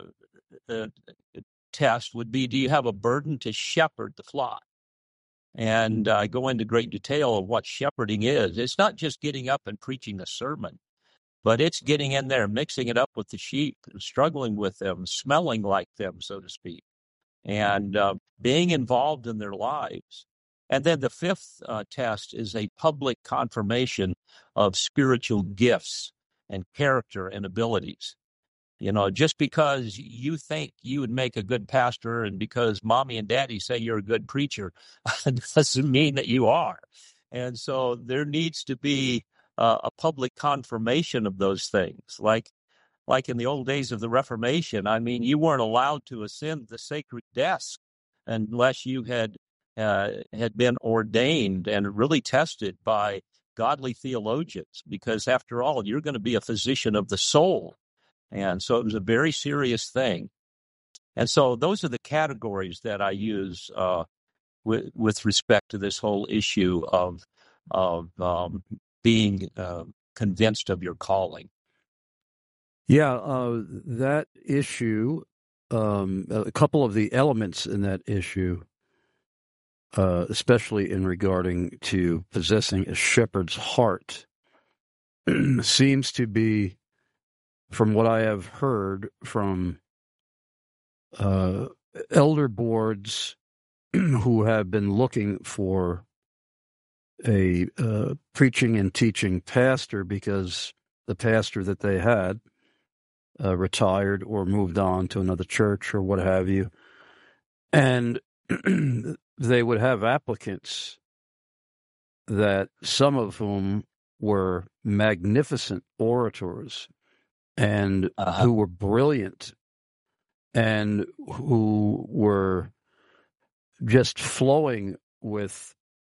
Speaker 3: test would be, do you have a burden to shepherd the flock? And I go into great detail of what shepherding is. It's not just getting up and preaching a sermon, but it's getting in there, mixing it up with the sheep, struggling with them, smelling like them, so to speak, and being involved in their lives. And then the fifth test is a public confirmation of spiritual gifts and character and abilities. Just because you think you would make a good pastor and because mommy and daddy say you're a good preacher doesn't mean that you are. And so there needs to be a public confirmation of those things. Like in the old days of the Reformation, I mean, you weren't allowed to ascend the sacred desk unless you had been ordained and really tested by godly theologians, because after all, you're going to be a physician of the soul. And so it was a very serious thing. And so those are the categories that I use with respect to this whole issue of being convinced of your calling.
Speaker 2: Yeah, that issue, a couple of the elements in that issue, especially in regarding to possessing a shepherd's heart, seems to be, from what I have heard from elder boards who have been looking for a preaching and teaching pastor because the pastor that they had retired or moved on to another church or what have you. And they would have applicants that some of whom were magnificent orators and who were brilliant and who were just flowing with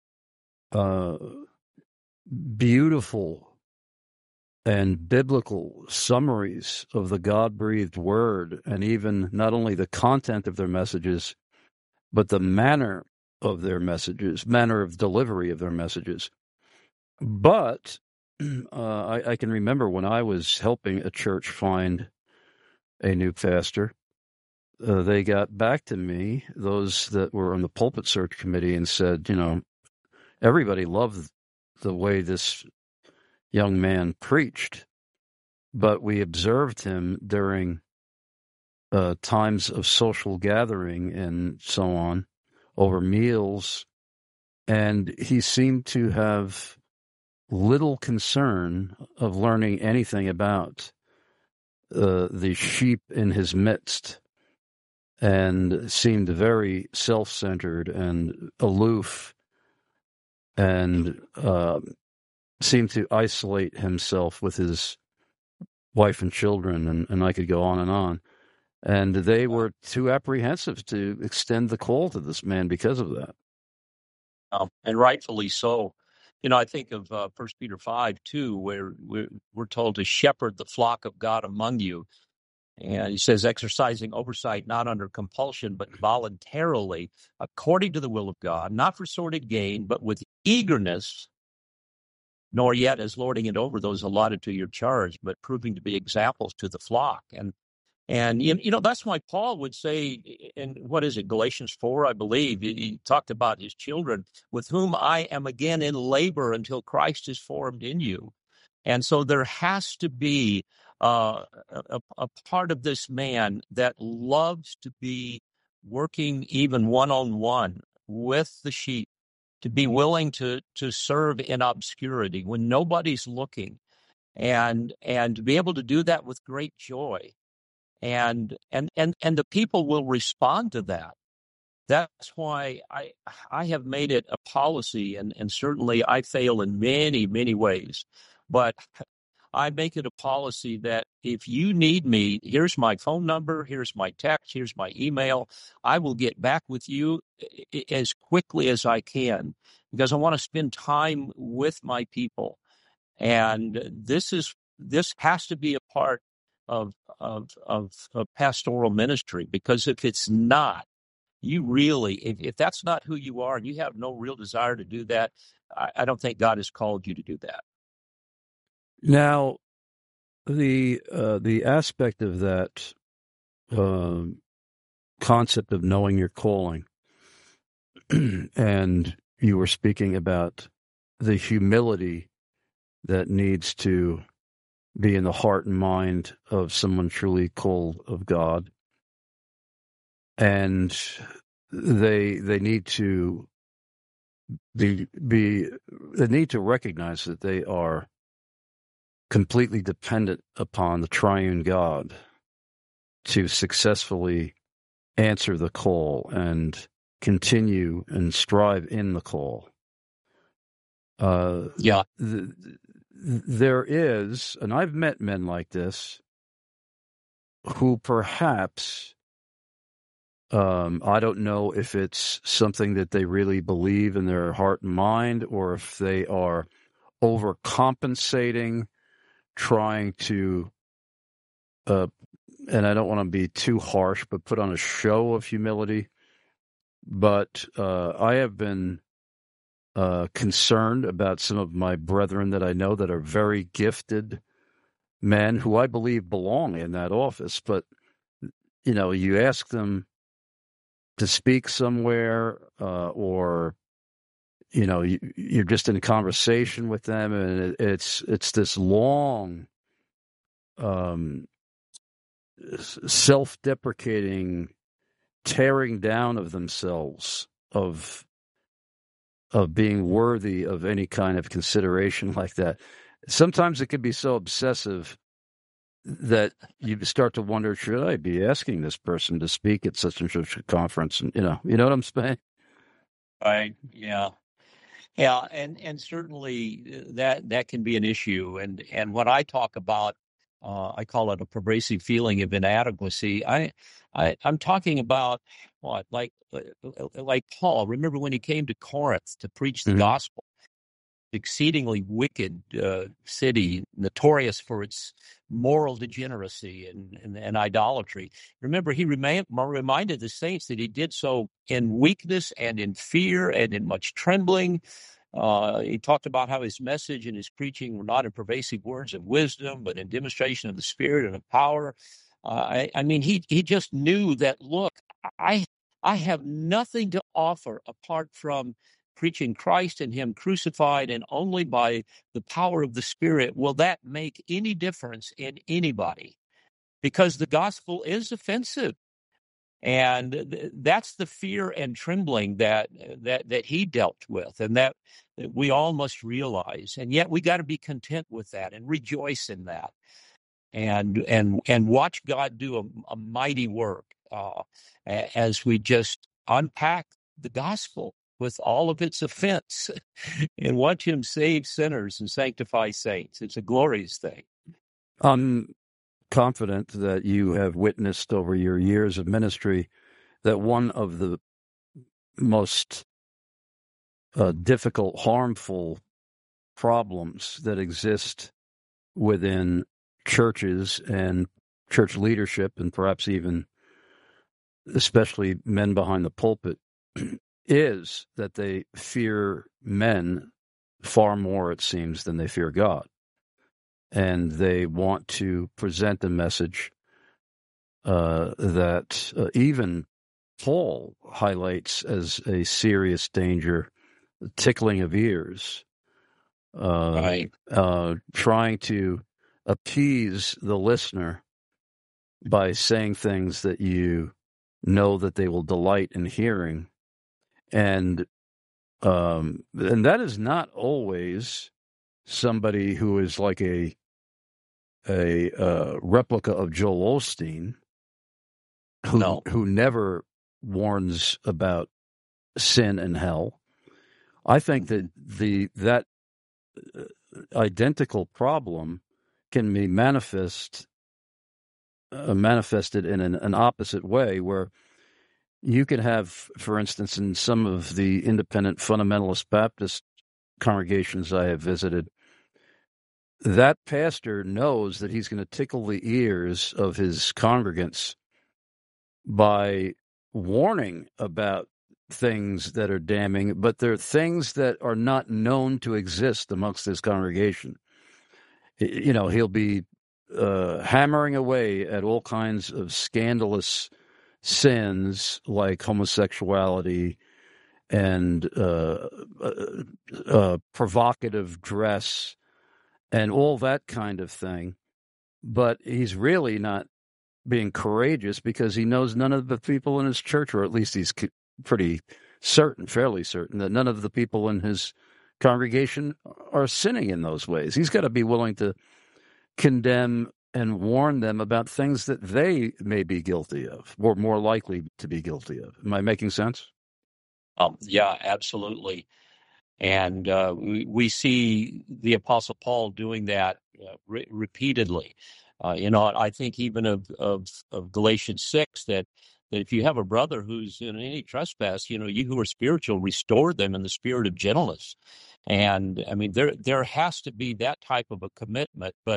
Speaker 2: beautiful and biblical summaries of the God-breathed word, and even not only the content of their messages, but the manner of their messages, manner of delivery of their messages. But I can remember when I was helping a church find a new pastor, they got back to me, those that were on the pulpit search committee, and said, everybody loved the way this young man preached, but we observed him during times of social gathering and so on, over meals, and he seemed to have little concern of learning anything about the sheep in his midst, and seemed very self-centered and aloof, and seemed to isolate himself with his wife and children, and I could go on and on. And they were too apprehensive to extend the call to this man because of that.
Speaker 3: And rightfully so. I think of 1 Peter 5:2, where we're told to shepherd the flock of God among you. And he says, exercising oversight not under compulsion, but voluntarily, according to the will of God, not for sordid gain, but with eagerness, nor yet as lording it over those allotted to your charge, but proving to be examples to the flock. And that's why Paul would say in, Galatians 4, I believe, he talked about his children, with whom I am again in labor until Christ is formed in you. And so there has to be a part of this man that loves to be working even one-on-one with the sheep, to be willing to serve in obscurity when nobody's looking, and to be able to do that with great joy. And the people will respond to that. That's why I have made it a policy, and certainly I fail in many, many ways, but I make it a policy that if you need me, here's my phone number, here's my text, here's my email. I will get back with you as quickly as I can, because I want to spend time with my people. And this has to be a part of pastoral ministry, because if it's not, you really, if that's not who you are and you have no real desire to do that, I don't think God has called you to do that.
Speaker 2: Now, the aspect of that concept of knowing your calling, and you were speaking about the humility that needs to be in the heart and mind of someone truly called of God, and they need to they need to recognize that they are completely dependent upon the triune God to successful answer the call and continue and strive in the call. There is, and I've met men like this, who perhaps, I don't know if it's something that they really believe in their heart and mind, or if they are overcompensating, trying to, and I don't want to be too harsh, but put on a show of humility. But I have been concerned about some of my brethren that I know that are very gifted men who I believe belong in that office. But, you ask them to speak somewhere, or, you're just in a conversation with them, and it's this long, self-deprecating tearing down of themselves, of being worthy of any kind of consideration like that. Sometimes it can be so obsessive that you start to wonder, should I be asking this person to speak at such and such a conference? And you know what I'm saying?
Speaker 3: Right. Yeah. Yeah. And certainly that can be an issue. And when I talk about, I call it a pervasive feeling of inadequacy. I'm talking about what, like Paul. Remember when he came to Corinth to preach the gospel, exceedingly wicked city, notorious for its moral degeneracy and idolatry. Remember, he reminded the saints that he did so in weakness and in fear and in much trembling. He talked about how his message and his preaching were not in pervasive words of wisdom, but in demonstration of the Spirit and of power. He just knew that, look, I have nothing to offer apart from preaching Christ and him crucified, and only by the power of the Spirit will that make any difference in anybody, because the gospel is offensive. And that's the fear and trembling that he dealt with, and that we all must realize. And yet we got to be content with that and rejoice in that, and watch God do a mighty work as we just unpack the gospel with all of its offense and watch him save sinners and sanctify saints. It's a glorious thing.
Speaker 2: I'm confident that you have witnessed over your years of ministry that one of the most difficult, harmful problems that exist within churches and church leadership, and perhaps even especially men behind the pulpit, is that they fear men far more, it seems, than they fear God. And they want to present a message that even Paul highlights as a serious danger, tickling of ears,
Speaker 3: Right.
Speaker 2: Trying to appease the listener by saying things that you know that they will delight in hearing. And that is not always somebody who is like a replica of Joel Osteen, who never warns about sin and hell. I think that that identical problem can be manifested in an opposite way, where you can have, for instance, in some of the independent fundamentalist Baptist congregations I have visited, that pastor knows that he's going to tickle the ears of his congregants by warning about things that are damning, but they're things that are not known to exist amongst his congregation. You know, he'll be hammering away at all kinds of scandalous sins like homosexuality and provocative dress and all that kind of thing. But he's really not being courageous because he knows none of the people in his church, or at least he's fairly certain, that none of the people in his congregation are sinning in those ways. He's got to be willing to condemn and warn them about things that they may be guilty of, or more likely to be guilty of. Am I making sense?
Speaker 3: Yeah, absolutely. And we see the Apostle Paul doing that repeatedly. I think even of Galatians 6, that if you have a brother who's in any trespass, you who are spiritual, restore them in the spirit of gentleness. And I mean, there has to be that type of a commitment. But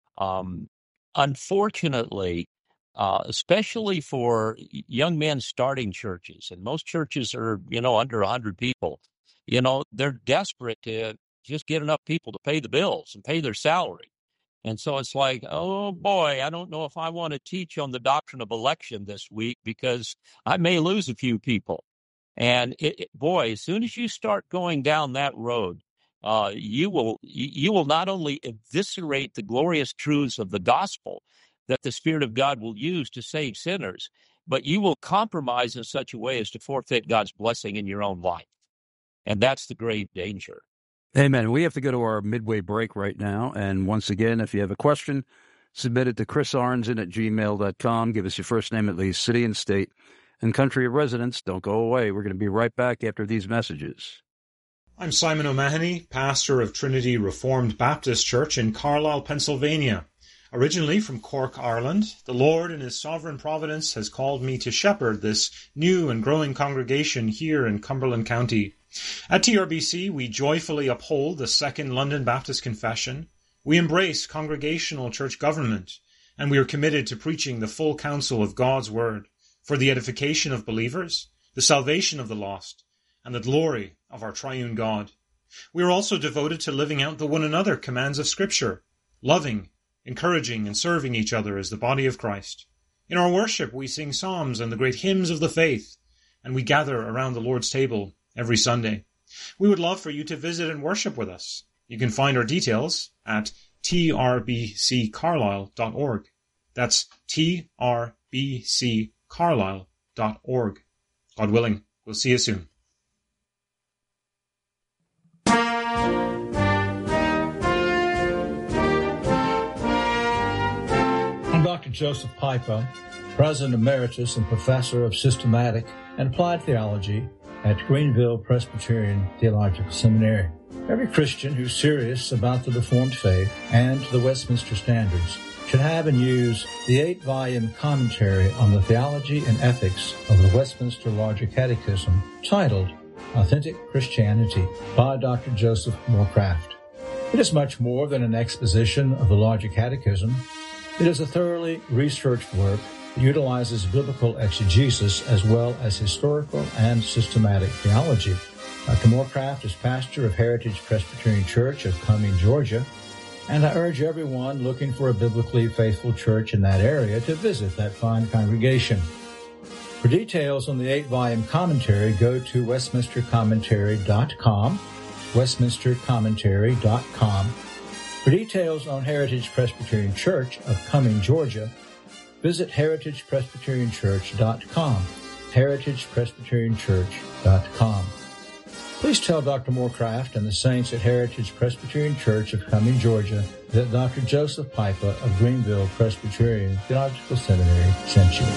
Speaker 3: unfortunately, especially for young men starting churches, and most churches are, under 100 people, they're desperate to just get enough people to pay the bills and pay their salary. And so it's like, oh boy, I don't know if I want to teach on the doctrine of election this week because I may lose a few people. And as soon as you start going down that road, you will not only eviscerate the glorious truths of the gospel that the Spirit of God will use to save sinners, but you will compromise in such a way as to forfeit God's blessing in your own life. And that's the grave danger.
Speaker 2: Amen. We have to go to our midway break right now. And once again, if you have a question, submit it to chrisarnson@gmail.com. Give us your first name, at least, city and state, and country of residence. Don't go away. We're going to be right back after these messages.
Speaker 13: I'm Simon O'Mahony, pastor of Trinity Reformed Baptist Church in Carlisle, Pennsylvania. Originally from Cork, Ireland, the Lord in His sovereign providence has called me to shepherd this new and growing congregation here in Cumberland County. At TRBC, we joyfully uphold the Second London Baptist Confession. We embrace congregational church government, and we are committed to preaching the full counsel of God's Word for the edification of believers, the salvation of the lost, and the glory of our triune God. We are also devoted to living out the one another commands of Scripture, loving, encouraging, and serving each other as the body of Christ. In our worship, we sing psalms and the great hymns of the faith, and we gather around the Lord's table every Sunday. We would love for you to visit and worship with us. You can find our details at trbccarlisle.org. That's trbccarlisle.org. God willing, we'll see you soon.
Speaker 14: I'm Dr. Joseph Pipa, President Emeritus and Professor of Systematic and Applied Theology at Greenville Presbyterian Theological Seminary. Every Christian who's serious about the Reformed faith and the Westminster Standards should have and use the 8-volume commentary on the theology and ethics of the Westminster Larger Catechism titled Authentic Christianity by Dr. Joseph Moorcraft. It is much more than an exposition of the Larger Catechism. It is a thoroughly researched work that utilizes biblical exegesis as well as historical and systematic theology. Dr. Moorcraft is pastor of Heritage Presbyterian Church of Cumming, Georgia, and I urge everyone looking for a biblically faithful church in that area to visit that fine congregation. For details on the 8-volume commentary, go to westminstercommentary.com, westminstercommentary.com. For details on Heritage Presbyterian Church of Cumming, Georgia, visit heritagepresbyterianchurch.com, heritagepresbyterianchurch.com. Please tell Dr. Moorcraft and the saints at Heritage Presbyterian Church of Cumming, Georgia, that Dr. Joseph Pipa of Greenville Presbyterian Theological Seminary sent you.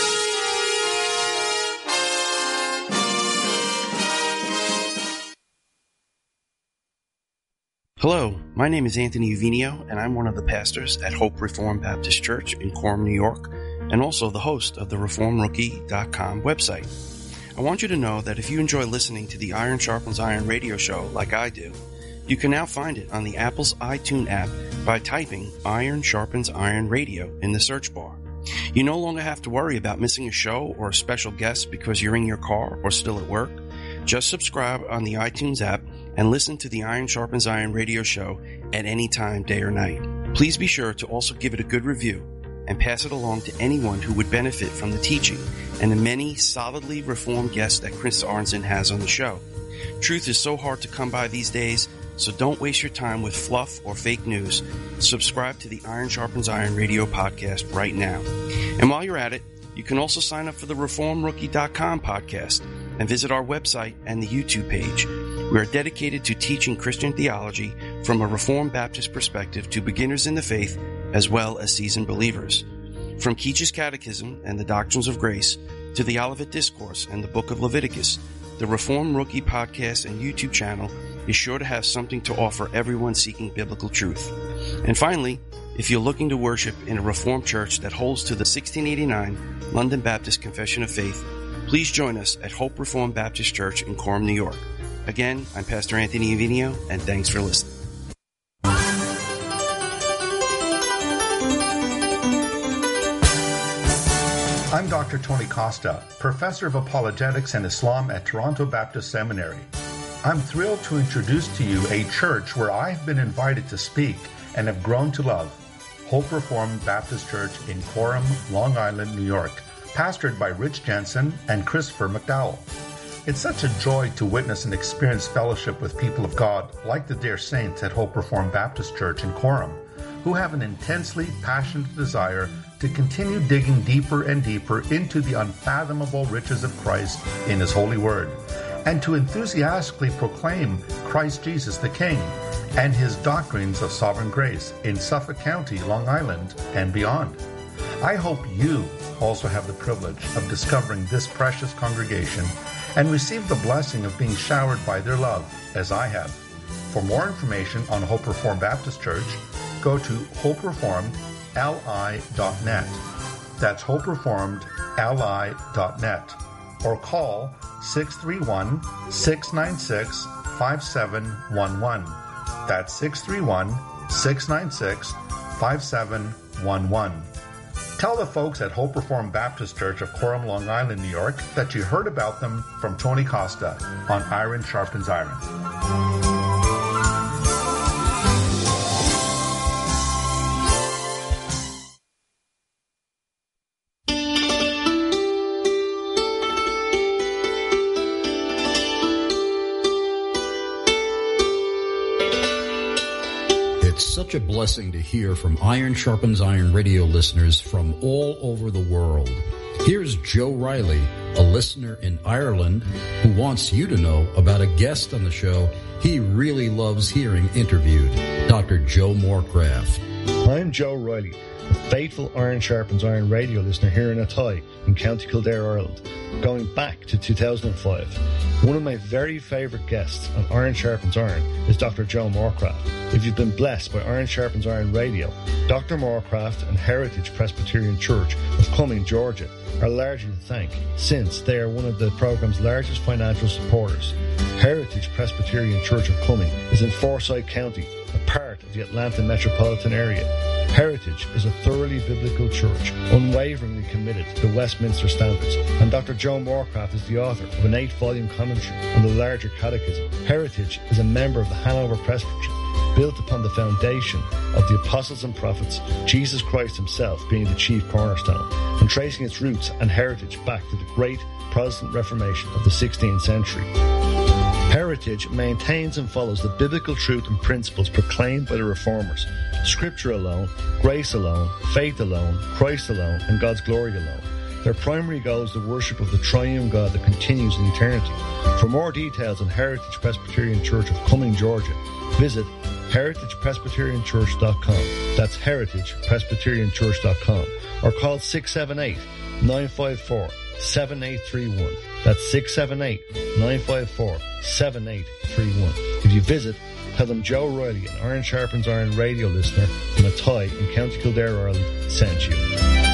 Speaker 6: Hello, my name is Anthony Uvinio, and I'm one of the pastors at Hope Reformed Baptist Church in Coram, New York, and also the host of the ReformRookie.com website. I want you to know that if you enjoy listening to the Iron Sharpens Iron radio show like I do, you can now find it on the Apple's iTunes app by typing Iron Sharpens Iron Radio in the search bar. You no longer have to worry about missing a show or a special guest because you're in your car or still at work. Just subscribe on the iTunes app and listen to the Iron Sharpens Iron radio show at any time, day or night. Please be sure to also give it a good review and pass it along to anyone who would benefit from the teaching and the many solidly reformed guests that Chris Arnzen has on the show. Truth is so hard to come by these days, so don't waste your time with fluff or fake news. Subscribe to the Iron Sharpens Iron radio podcast right now. And while you're at it, you can also sign up for the ReformRookie.com podcast and visit our website and the YouTube page. We are dedicated to teaching Christian theology from a Reformed Baptist perspective to beginners in the faith as well as seasoned believers. From Keach's Catechism and the Doctrines of Grace to the Olivet Discourse and the Book of Leviticus, the Reformed Rookie podcast and YouTube channel is sure to have something to offer everyone seeking biblical truth. And finally, if you're looking to worship in a Reformed church that holds to the 1689 London Baptist Confession of Faith, please join us at Hope Reformed Baptist Church in Coram, New York. Again, I'm Pastor Anthony Uvinio, and thanks for listening.
Speaker 15: I'm Dr. Tony Costa, Professor of Apologetics and Islam at Toronto Baptist Seminary. I'm thrilled to introduce to you a church where I've been invited to speak and have grown to love, Hope Reformed Baptist Church in Coram, Long Island, New York, pastored by Rich Jensen and Christopher McDowell. It's such a joy to witness and experience fellowship with people of God like the dear saints at Hope Reformed Baptist Church in Coram, who have an intensely passionate desire to continue digging deeper and deeper into the unfathomable riches of Christ in His holy word, and to enthusiastically proclaim Christ Jesus the King and His doctrines of sovereign grace in Suffolk County, Long Island, and beyond. I hope you also have the privilege of discovering this precious congregation and receive the blessing of being showered by their love, as I have. For more information on Hope Reformed Baptist Church, go to hopereformedli.net. That's hopereformedli.net. Or call 631-696-5711. That's 631-696-5711. Tell the folks at Hope Reformed Baptist Church of Coram, Long Island, New York, that you heard about them from Tony Costa on Iron Sharpens Iron.
Speaker 2: Such a blessing to hear from Iron Sharpens Iron radio listeners from all over the world. Here's Joe Riley, a listener in Ireland, who wants you to know about a guest on the show he really loves hearing interviewed, Dr. Joe Moorcraft.
Speaker 16: I'm Joe Riley, a faithful Iron Sharpens Iron radio listener here in Athy in County Kildare, Ireland, going back to 2005. One of my very favourite guests on Iron Sharpens Iron is Dr. Joe Morecraft. If you've been blessed by Iron Sharpens Iron radio, Dr. Morecraft and Heritage Presbyterian Church of Cumming, Georgia, are largely to thank, since they are one of the programme's largest financial supporters. Heritage Presbyterian Church of Cumming is in Forsyth County, a part of the Atlanta metropolitan area. Heritage is a thoroughly biblical church, unwaveringly committed to the Westminster Standards, and Dr. Joe Morecraft is the author of an 8-volume commentary on the larger catechism. Heritage is a member of the Hanover Presbytery, built upon the foundation of the apostles and prophets, Jesus Christ himself being the chief cornerstone, and tracing its roots and heritage back to the great Protestant Reformation of the 16th century. Heritage maintains and follows the biblical truth and principles proclaimed by the Reformers: Scripture alone, grace alone, faith alone, Christ alone, and God's glory alone. Their primary goal is the worship of the triune God that continues in eternity. For more details on Heritage Presbyterian Church of Cumming, Georgia, visit heritagepresbyterianchurch.com. That's heritagepresbyterianchurch.com. Or call 678-954-7831. That's 678-954-7831. If you visit, tell them Joe Riley, an Iron Sharpens Iron radio listener from Athy in County Kildare, Ireland, sent you.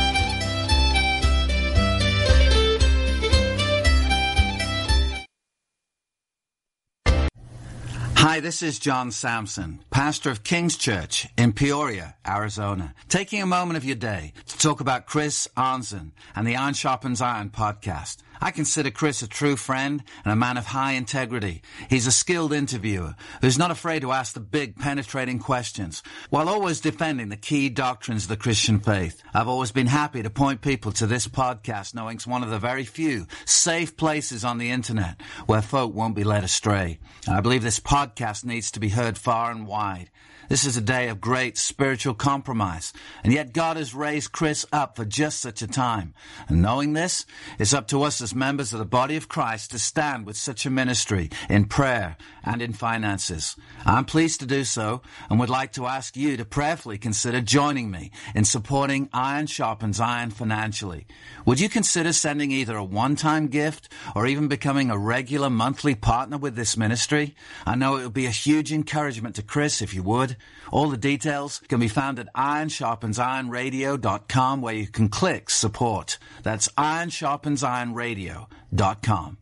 Speaker 17: Hi, this is John Sampson, pastor of King's Church in Peoria, Arizona, taking a moment of your day to talk about Chris Arnzen and the Iron Sharpens Iron podcast. I consider Chris a true friend and a man of high integrity. He's a skilled interviewer who's not afraid to ask the big, penetrating questions while always defending the key doctrines of the Christian faith. I've always been happy to point people to this podcast, knowing it's one of the very few safe places on the internet where folk won't be led astray. I believe this podcast needs to be heard far and wide. This is a day of great spiritual compromise, and yet God has raised Chris up for just such a time. And knowing this, it's up to us as members of the body of Christ to stand with such a ministry in prayer and in finances. I'm pleased to do so and would like to ask you to prayerfully consider joining me in supporting Iron Sharpens Iron financially. Would you consider sending either a one-time gift or even becoming a regular monthly partner with this ministry? I know it would be a huge encouragement to Chris if you would. All the details can be found at ironsharpensironradio.com, where you can click support. That's ironsharpensironradio.com.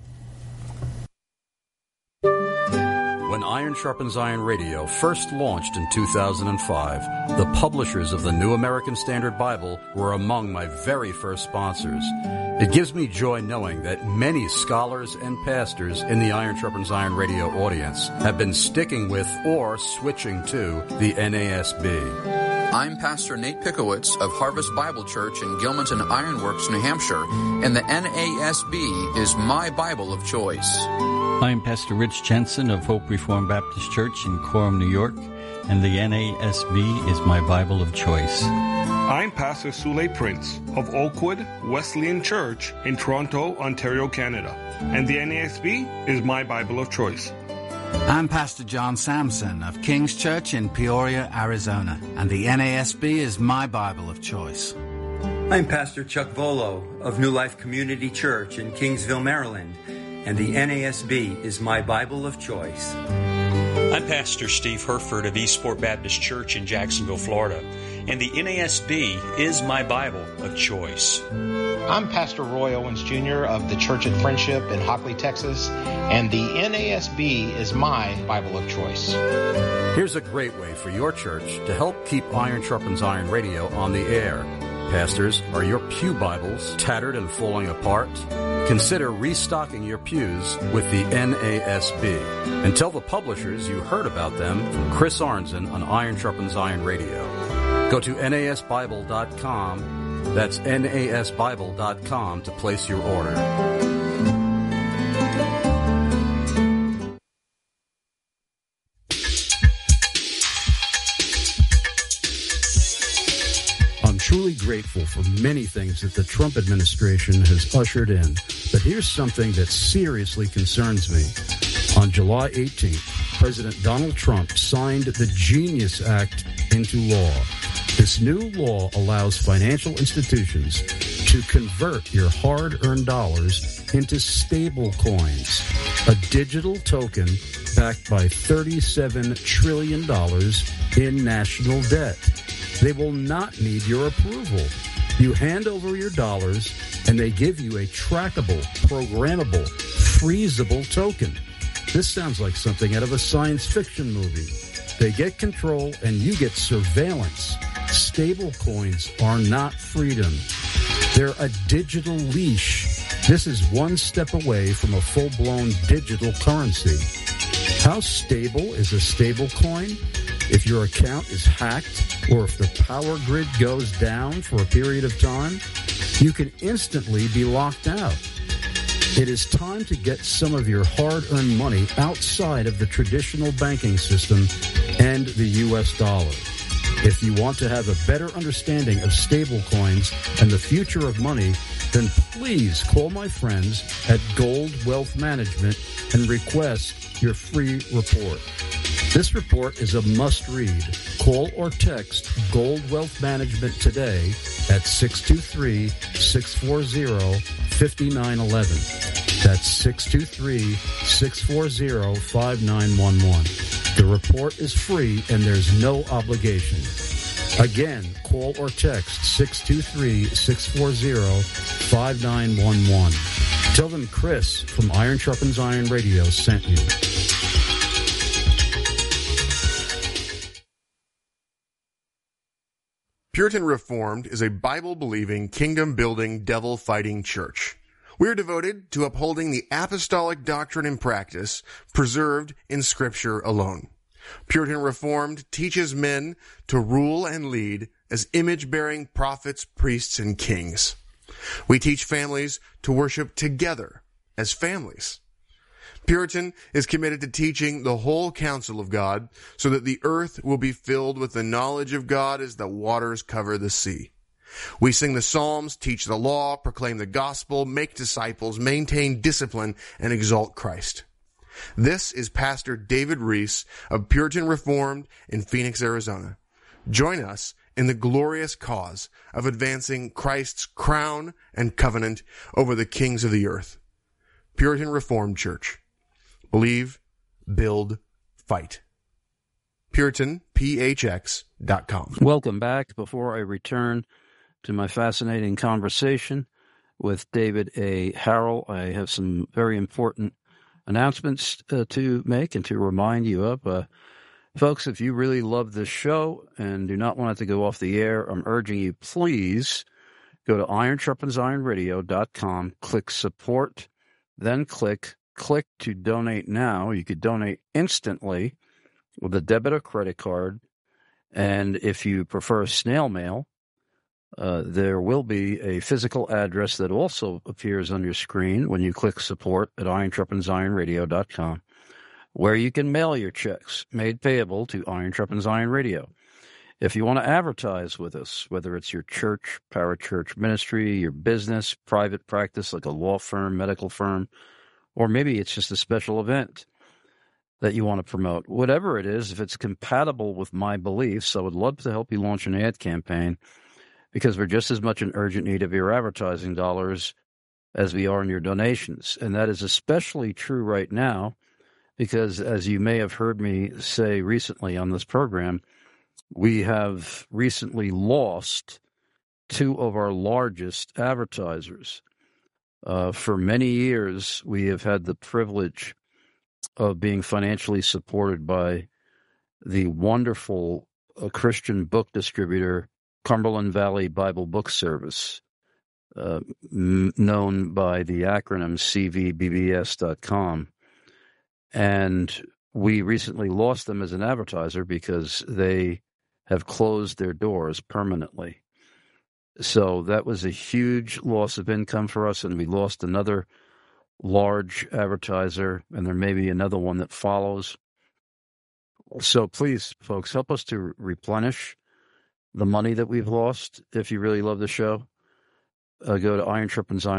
Speaker 2: When Iron Sharpens Iron Radio first launched in 2005, the publishers of the New American Standard Bible were among my very first sponsors. It gives me joy knowing that many scholars and pastors in the Iron Sharpens Iron Radio audience have been sticking with or switching to the NASB.
Speaker 18: I'm Pastor Nate Pickowitz of Harvest Bible Church in Gilmanton Ironworks, New Hampshire, and the NASB is my Bible of choice.
Speaker 19: I'm Pastor Rich Jensen of Hope Reformed Baptist Church in Coram, New York, and the NASB is my Bible of choice.
Speaker 20: I'm Pastor Sule Prince of Oakwood Wesleyan Church in Toronto, Ontario, Canada, and the NASB is my Bible of choice.
Speaker 17: I'm Pastor John Sampson of King's Church in Peoria, Arizona, and the NASB is my Bible of choice.
Speaker 21: I'm Pastor Chuck Volo of New Life Community Church in Kingsville, Maryland, and the NASB is my Bible of choice.
Speaker 22: I'm Pastor Steve Herford of Eastport Baptist Church in Jacksonville, Florida, and the NASB is my Bible of choice.
Speaker 23: I'm Pastor Roy Owens Jr. of the Church at Friendship in Hockley, Texas, and the NASB is my Bible of choice.
Speaker 2: Here's a great way for your church to help keep Iron Sharpens Iron Radio on the air. Pastors, are your pew Bibles tattered and falling apart? Consider restocking your pews with the NASB. And tell the publishers you heard about them from Chris Arnzen on Iron Sharpens Iron Radio. Go to nasbible.com. That's nasbible.com to place your order. I'm truly grateful for many things that the Trump administration has ushered in, but here's something that seriously concerns me. On July 18th, President Donald Trump signed the Genius Act into law. This new law allows financial institutions to convert your hard-earned dollars into stable coins, a digital token backed by $37 trillion in national debt. They will not need your approval. You hand over your dollars, and they give you a trackable, programmable, freezable token. This sounds like something out of a science fiction movie. They get control, and you get surveillance. Stable coins are not freedom. They're a digital leash. This is one step away from a full-blown digital currency. How stable is a stable coin? If your account is hacked or if the power grid goes down for a period of time, you can instantly be locked out. It is time to get some of your hard-earned money outside of the traditional banking system and the U.S. dollar. If you want to have a better understanding of stablecoins and the future of money, then please call my friends at Gold Wealth Management and request your free report. This report is a must-read. Call or text Gold Wealth Management today at 623-640-5911. That's 623-640-5911. The report is free and there's no obligation. Again, call or text 623-640-5911. Tell them Chris from Iron Sharpens Iron Radio sent you.
Speaker 1: Puritan Reformed is a Bible-believing, kingdom-building, devil-fighting church. We are devoted to upholding the apostolic doctrine and practice preserved in Scripture alone. Puritan Reformed teaches men to rule and lead as image-bearing prophets, priests, and kings. We teach families to worship together as families. Puritan is committed to teaching the whole counsel of God so that the earth will be filled with the knowledge of God as the waters cover the sea. We sing the Psalms, teach the law, proclaim the gospel, make disciples, maintain discipline, and exalt Christ. This is Pastor David Reese of Puritan Reformed in Phoenix, Arizona. Join us in the glorious cause of advancing Christ's crown and covenant over the kings of the earth. Puritan Reformed Church. Believe, build, fight. PuritanPHX.com.
Speaker 2: Welcome back. Before I return to my fascinating conversation with David A. Harrell, I have some very important announcements to make and to remind you of. Folks, if you really love this show and do not want it to go off the air, I'm urging you, please go to IronSharpensIronRadio.com, click support, then click to donate now. You could donate instantly with a debit or credit card. And if you prefer snail mail, there will be a physical address that also appears on your screen when you click support at IronSharpensIronRadio.com, where you can mail your checks made payable to Iron Sharpens Iron Radio. If you want to advertise with us, whether it's your church, parachurch ministry, your business, private practice like a law firm, medical firm, or maybe it's just a special event that you want to promote, whatever it is, if it's compatible with my beliefs, I would love to help you launch an ad campaign, because we're just as much in urgent need of your advertising dollars as we are in your donations. And that is especially true right now because, as you may have heard me say recently on this program, we have recently lost two of our largest advertisers. For many years, we have had the privilege of being financially supported by the wonderful Christian book distributor, Cumberland Valley Bible Book Service, known by the acronym CVBBS.com. And we recently lost them as an advertiser because they have closed their doors permanently. So that was a huge loss of income for us, and we lost another large advertiser, and there may be another one that follows. So please, folks, help us to replenish the money that we've lost. If you really love the show, go to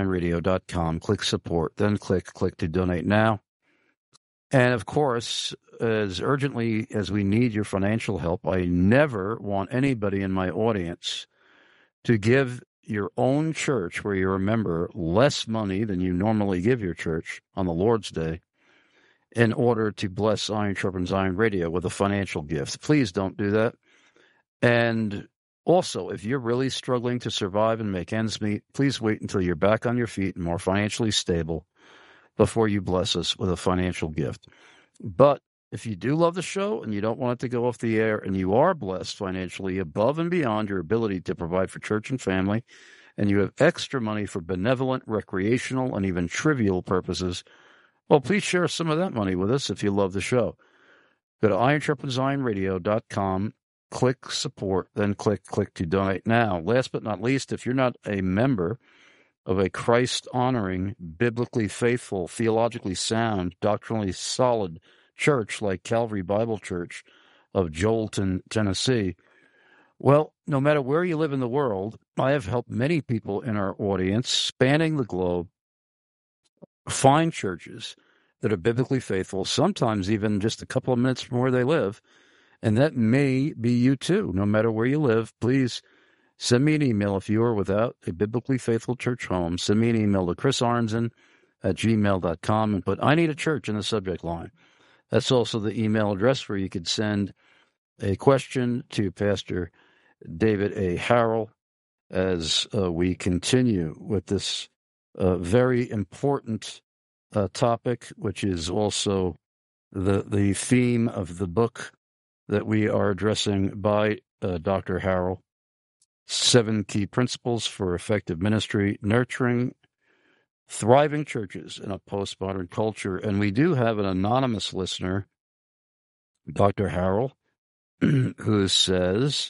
Speaker 2: IronSharpensIronRadio.com, click support, then click to donate now. And of course, as urgently as we need your financial help, I never want anybody in my audience to give your own church, where you're a member, less money than you normally give your church on the Lord's Day in order to bless Iron Sharpens Iron Radio with a financial gift. Please don't do that. And also, if you're really struggling to survive and make ends meet, please wait until you're back on your feet and more financially stable before you bless us with a financial gift. But if you do love the show and you don't want it to go off the air, and you are blessed financially above and beyond your ability to provide for church and family, and you have extra money for benevolent, recreational, and even trivial purposes, well, please share some of that money with us if you love the show. Go to ironsharpensironradio.com, click support, then click to donate now. Last but not least, if you're not a member of a Christ-honoring, biblically faithful, theologically sound, doctrinally solid church like Calvary Bible Church of Joelton, Tennessee, well, no matter where you live in the world, I have helped many people in our audience spanning the globe find churches that are biblically faithful, sometimes even just a couple of minutes from where they live, and that may be you too. No matter where you live, please send me an email if you are without a biblically faithful church home. Send me an email to chrisarnzen@gmail.com and put "I need a church" in the subject line. That's also the email address where you could send a question to Pastor David A. Harrell as we continue with this very important topic, which is also the theme of the book that we are addressing by Dr. Harrell, 7 Key Principles for Effective Ministry, Nurturing Thriving Churches in a Postmodern Culture. And we do have an anonymous listener, Dr. Harrell, who says,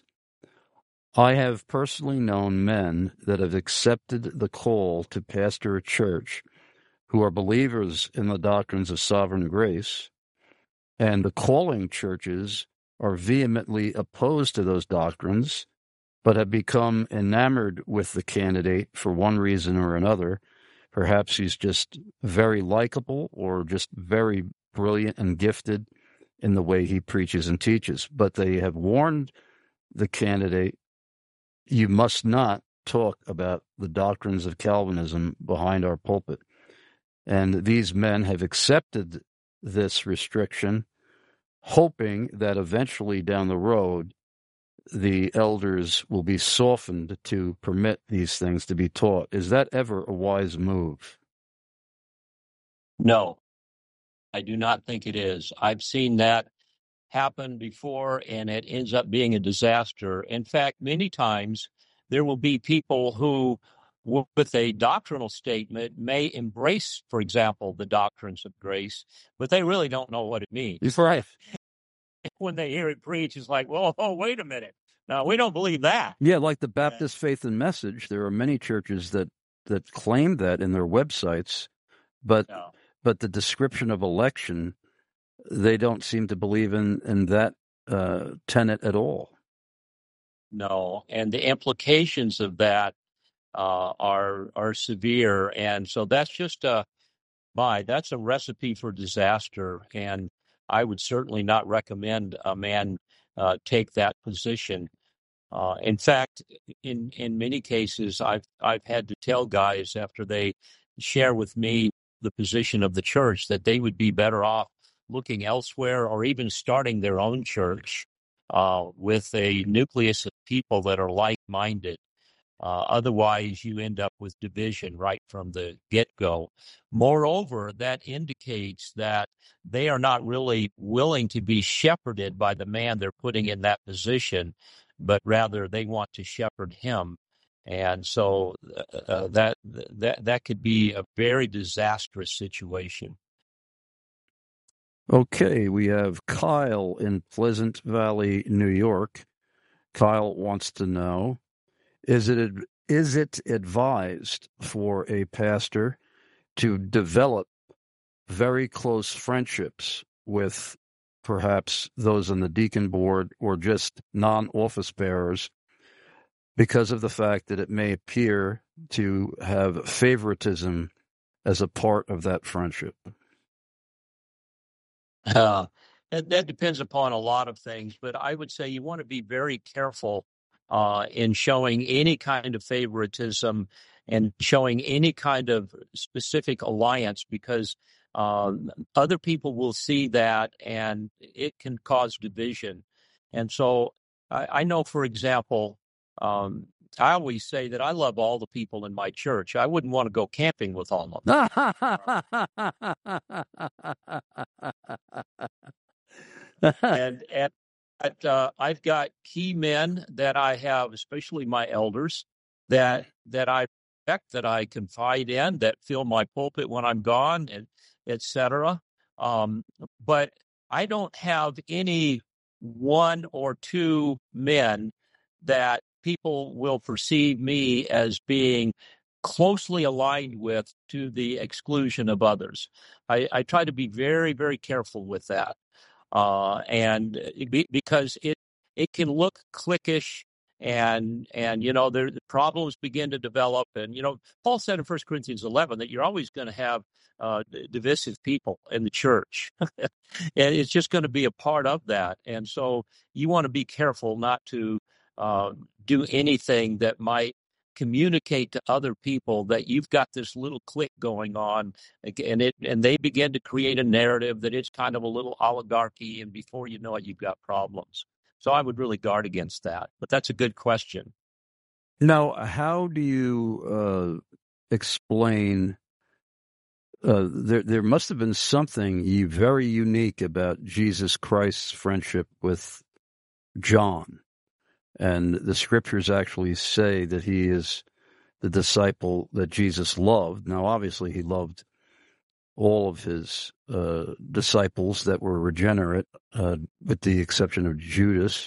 Speaker 2: I have personally known men that have accepted the call to pastor a church who are believers in the doctrines of sovereign grace, and the calling churches are vehemently opposed to those doctrines, but have become enamored with the candidate for one reason or another. Perhaps he's just very likable or just very brilliant and gifted in the way he preaches and teaches. But they have warned the candidate, you must not talk about the doctrines of Calvinism behind our pulpit. And these men have accepted this restriction, hoping that eventually down the road, the elders will be softened to permit these things to be taught. Is that ever a wise move?
Speaker 3: No, I do not think it is. I've seen that happen before, and it ends up being a disaster. In fact, many times there will be people who, with a doctrinal statement, may embrace, for example, the doctrines of grace, but they really don't know what it means.
Speaker 2: That's right.
Speaker 3: When they hear it preached, it's like, well, wait a minute. No, we don't believe that.
Speaker 2: Yeah, like the Baptist Faith and Message, there are many churches that claim that in their websites, but the description of election, they don't seem to believe in that tenet at all.
Speaker 3: No, and the implications of that are severe, and so that's just that's a recipe for disaster. And I would certainly not recommend a man take that position. In fact, in many cases, I've had to tell guys after they share with me the position of the church that they would be better off looking elsewhere or even starting their own church with a nucleus of people that are like-minded. Otherwise, you end up with division right from the get-go. Moreover, that indicates that they are not really willing to be shepherded by the man they're putting in that position, but rather they want to shepherd him. And so that could be a very disastrous situation.
Speaker 2: Okay, we have Kyle in Pleasant Valley, New York. Kyle wants to know, is it advised for a pastor to develop very close friendships with perhaps those on the deacon board or just non-office bearers because of the fact that it may appear to have favoritism as a part of that friendship?
Speaker 3: That depends upon a lot of things, but I would say you want to be very careful in showing any kind of favoritism and showing any kind of specific alliance, because other people will see that and it can cause division. And so I know, for example, I always say that I love all the people in my church. I wouldn't want to go camping with all of them. and I've got key men that I have, especially my elders, that I respect, that I confide in, that fill my pulpit when I'm gone, and etc. But I don't have any one or two men that people will perceive me as being closely aligned with to the exclusion of others. I try to be very, very careful with that. Because it can look cliquish, and the problems begin to develop. And Paul said in 1 Corinthians 11 that you're always going to have divisive people in the church, and it's just going to be a part of that. And so you want to be careful not to do anything that might communicate to other people that you've got this little clique going on, and they begin to create a narrative that it's kind of a little oligarchy, and before you know it, you've got problems. So I would really guard against that. But that's a good question.
Speaker 2: Now, how do you explain? There must have been something very unique about Jesus Christ's friendship with John. And the scriptures actually say that he is the disciple that Jesus loved. Now, obviously, he loved all of his disciples that were regenerate, with the exception of Judas.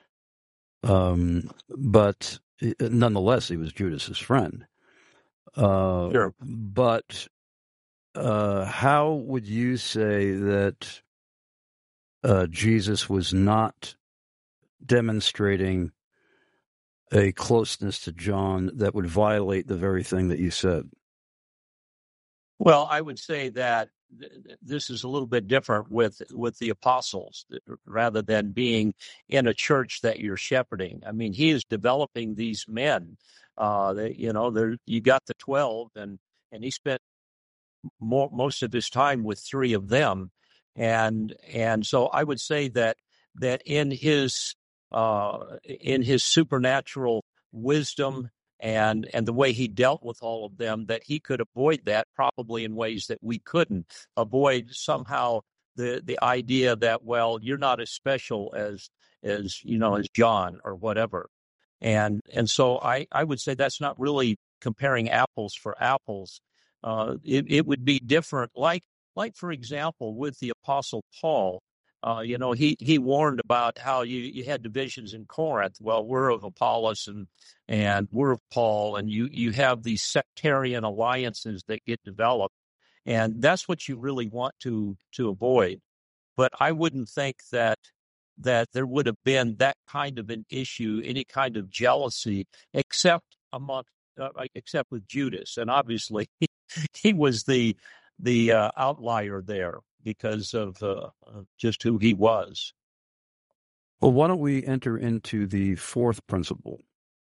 Speaker 2: But nonetheless, he was Judas's friend.
Speaker 3: Sure.
Speaker 2: But how would you say that Jesus was not demonstrating a closeness to John that would violate the very thing that you said?
Speaker 3: Well, I would say that this is a little bit different with the apostles, rather than being in a church that you're shepherding. I mean, he is developing these men. You got the 12, and he spent most of his time with 3 of them, and so I would say that in his supernatural wisdom and the way he dealt with all of them, that he could avoid that probably in ways that we couldn't avoid. Somehow the idea that, well, you're not as special as John or whatever. And so I would say that's not really comparing apples for apples. It would be different. Like for example, with the Apostle Paul, he warned about how you had divisions in Corinth. Well, we're of Apollos and we're of Paul, and you have these sectarian alliances that get developed, and that's what you really want to avoid. But I wouldn't think that there would have been that kind of an issue, any kind of jealousy, except with Judas, and obviously he was the outlier there because of just who he was.
Speaker 2: Well, why don't we enter into the fourth principle?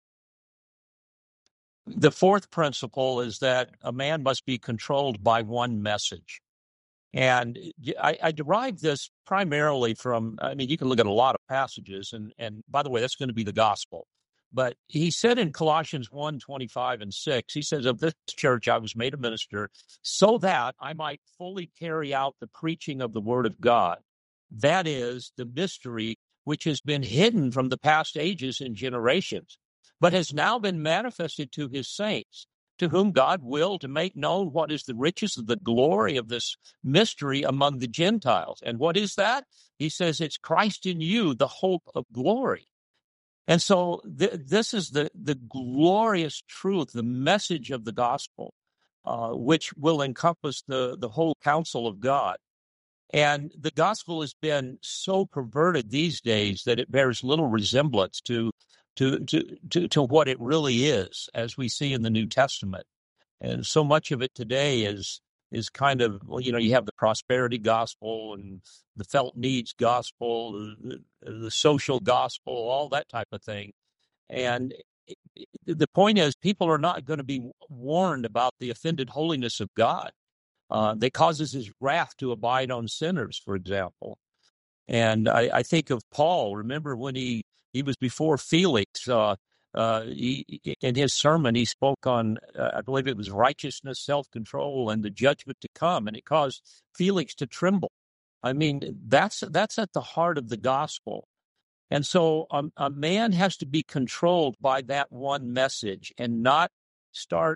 Speaker 3: The fourth principle is that a man must be controlled by one message. And I derive this primarily from, you can look at a lot of passages, and by the way, that's going to be the gospel. But he said in Colossians 1:25-6, he says, of this church I was made a minister so that I might fully carry out the preaching of the word of God. That is the mystery which has been hidden from the past ages and generations, but has now been manifested to his saints, to whom God willed to make known what is the riches of the glory of this mystery among the Gentiles. And what is that? He says it's Christ in you, the hope of glory. And so this is the glorious truth, the message of the gospel, which will encompass the whole counsel of God. And the gospel has been so perverted these days that it bears little resemblance to what it really is, as we see in the New Testament. And so much of it today is is kind of, well, you have the prosperity gospel and the felt needs gospel, the social gospel, all that type of thing. And the point is, people are not going to be warned about the offended holiness of God. That causes his wrath to abide on sinners, for example. And I think of Paul. Remember when he was before Felix, in his sermon, he spoke on, I believe it was righteousness, self-control, and the judgment to come, and it caused Felix to tremble. I mean, that's at the heart of the gospel. And so a man has to be controlled by that one message and not start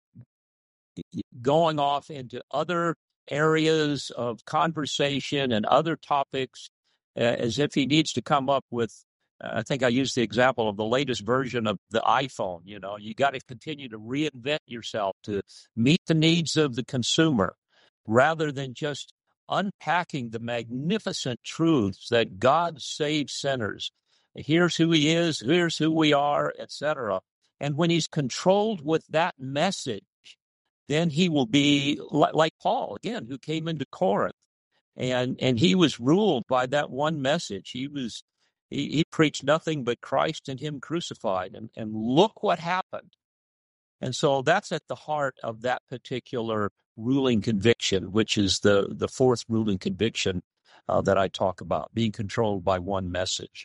Speaker 3: going off into other areas of conversation and other topics as if he needs to come up with, I think I used the example of the latest version of the iPhone. You got to continue to reinvent yourself to meet the needs of the consumer rather than just unpacking the magnificent truths that God saves sinners. Here's who he is, here's who we are, etc. And when he's controlled with that message, then he will be like Paul, again, who came into Corinth. And he was ruled by that one message. He preached nothing but Christ and him crucified. And look what happened. And so that's at the heart of that particular ruling conviction, which is the fourth ruling conviction that I talk about, being controlled by one message.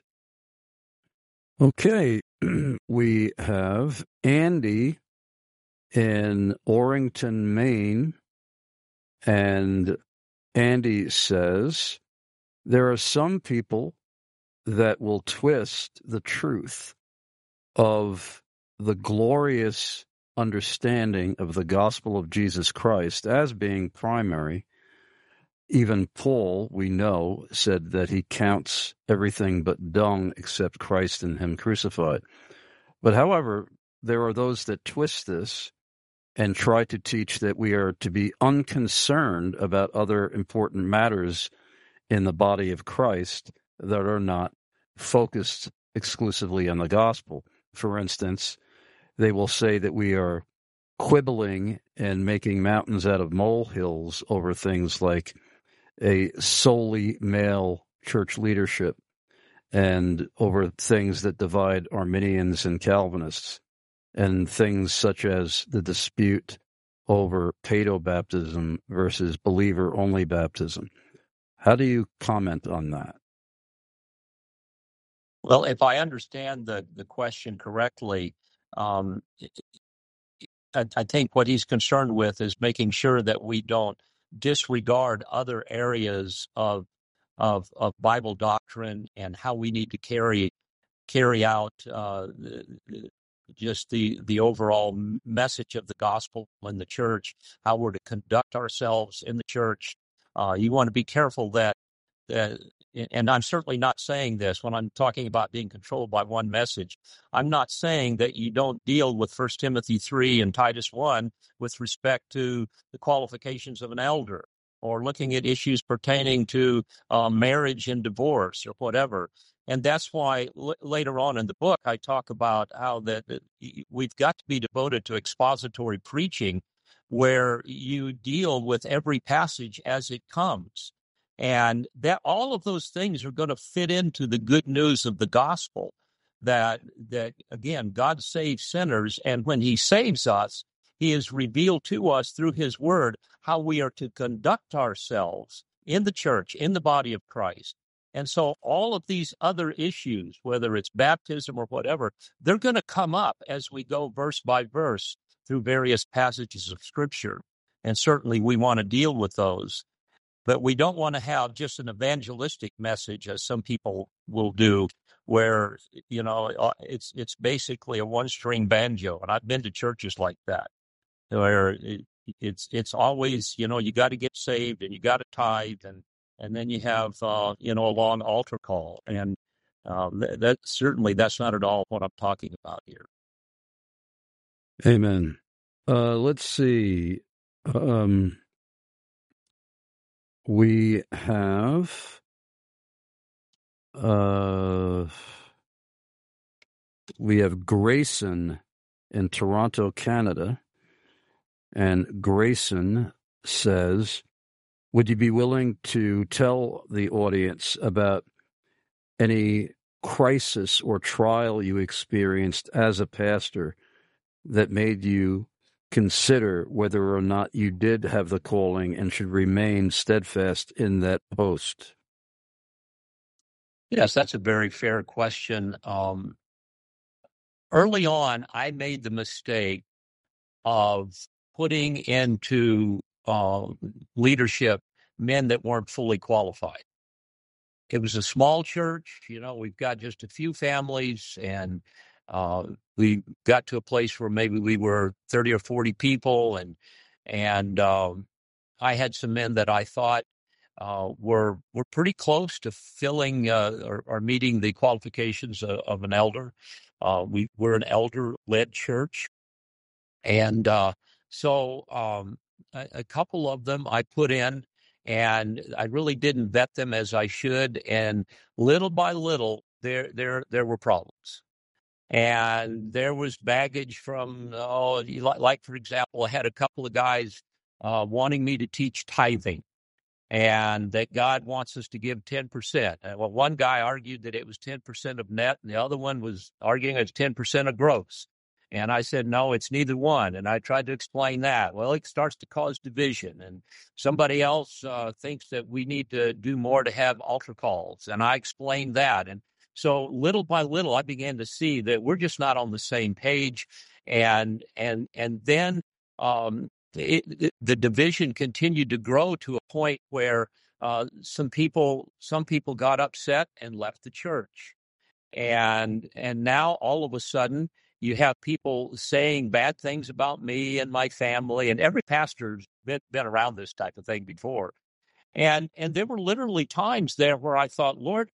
Speaker 2: Okay, we have Andy in Orrington, Maine, and Andy says, there are some people that will twist the truth of the glorious understanding of the gospel of Jesus Christ as being primary. Even Paul, we know, said that he counts everything but dung except Christ and him crucified. But however, there are those that twist this and try to teach that we are to be unconcerned about other important matters in the body of Christ that are not focused exclusively on the gospel. For instance, they will say that we are quibbling and making mountains out of molehills over things like a solely male church leadership and over things that divide Arminians and Calvinists, and things such as the dispute over paedobaptism versus believer-only baptism. How do you comment on that?
Speaker 3: Well, if I understand the question correctly, I think what he's concerned with is making sure that we don't disregard other areas of Bible doctrine and how we need to carry out just the overall message of the gospel in the church, how we're to conduct ourselves in the church. You want to be careful that, and I'm certainly not saying this when I'm talking about being controlled by one message. I'm not saying that you don't deal with 1 Timothy 3 and Titus 1 with respect to the qualifications of an elder, or looking at issues pertaining to marriage and divorce or whatever. And that's why later on in the book, I talk about how that we've got to be devoted to expository preaching, where you deal with every passage as it comes. And that all of those things are going to fit into the good news of the gospel, that again, God saves sinners. And when he saves us, he has revealed to us through his word how we are to conduct ourselves in the church, in the body of Christ. And so all of these other issues, whether it's baptism or whatever, they're going to come up as we go verse by verse through various passages of Scripture. And certainly we want to deal with those. But we don't want to have just an evangelistic message, as some people will do, where, it's basically a one-string banjo. And I've been to churches like that, where it's always, you got to get saved and you got to tithe, and then you have, a long altar call. And that's not at all what I'm talking about here.
Speaker 2: Amen. Let's see. We have Grayson in Toronto, Canada, and Grayson says, would you be willing to tell the audience about any crisis or trial you experienced as a pastor that made you consider whether or not you did have the calling and should remain steadfast in that post?
Speaker 3: Yes, that's a very fair question. Early on, I made the mistake of putting into leadership men that weren't fully qualified. It was a small church. We've got just a few families, and we got to a place where maybe we were 30 or 40 people, and I had some men that I thought were pretty close to filling or meeting the qualifications of an elder. We're an elder-led church, and so a couple of them I put in, and I really didn't vet them as I should, and little by little there were problems. And there was baggage from, like for example, I had a couple of guys wanting me to teach tithing, and that God wants us to give 10%. Well, one guy argued that it was 10% of net, and the other one was arguing it's 10% of gross. And I said, no, it's neither one. And I tried to explain that. Well, it starts to cause division. And somebody else thinks that we need to do more to have altar calls. And I explained that. And so little by little, I began to see that we're just not on the same page. And then the division continued to grow to a point where some people got upset and left the church. And now all of a sudden, you have people saying bad things about me and my family, and every pastor's been around this type of thing before. And there were literally times there where I thought, Lord,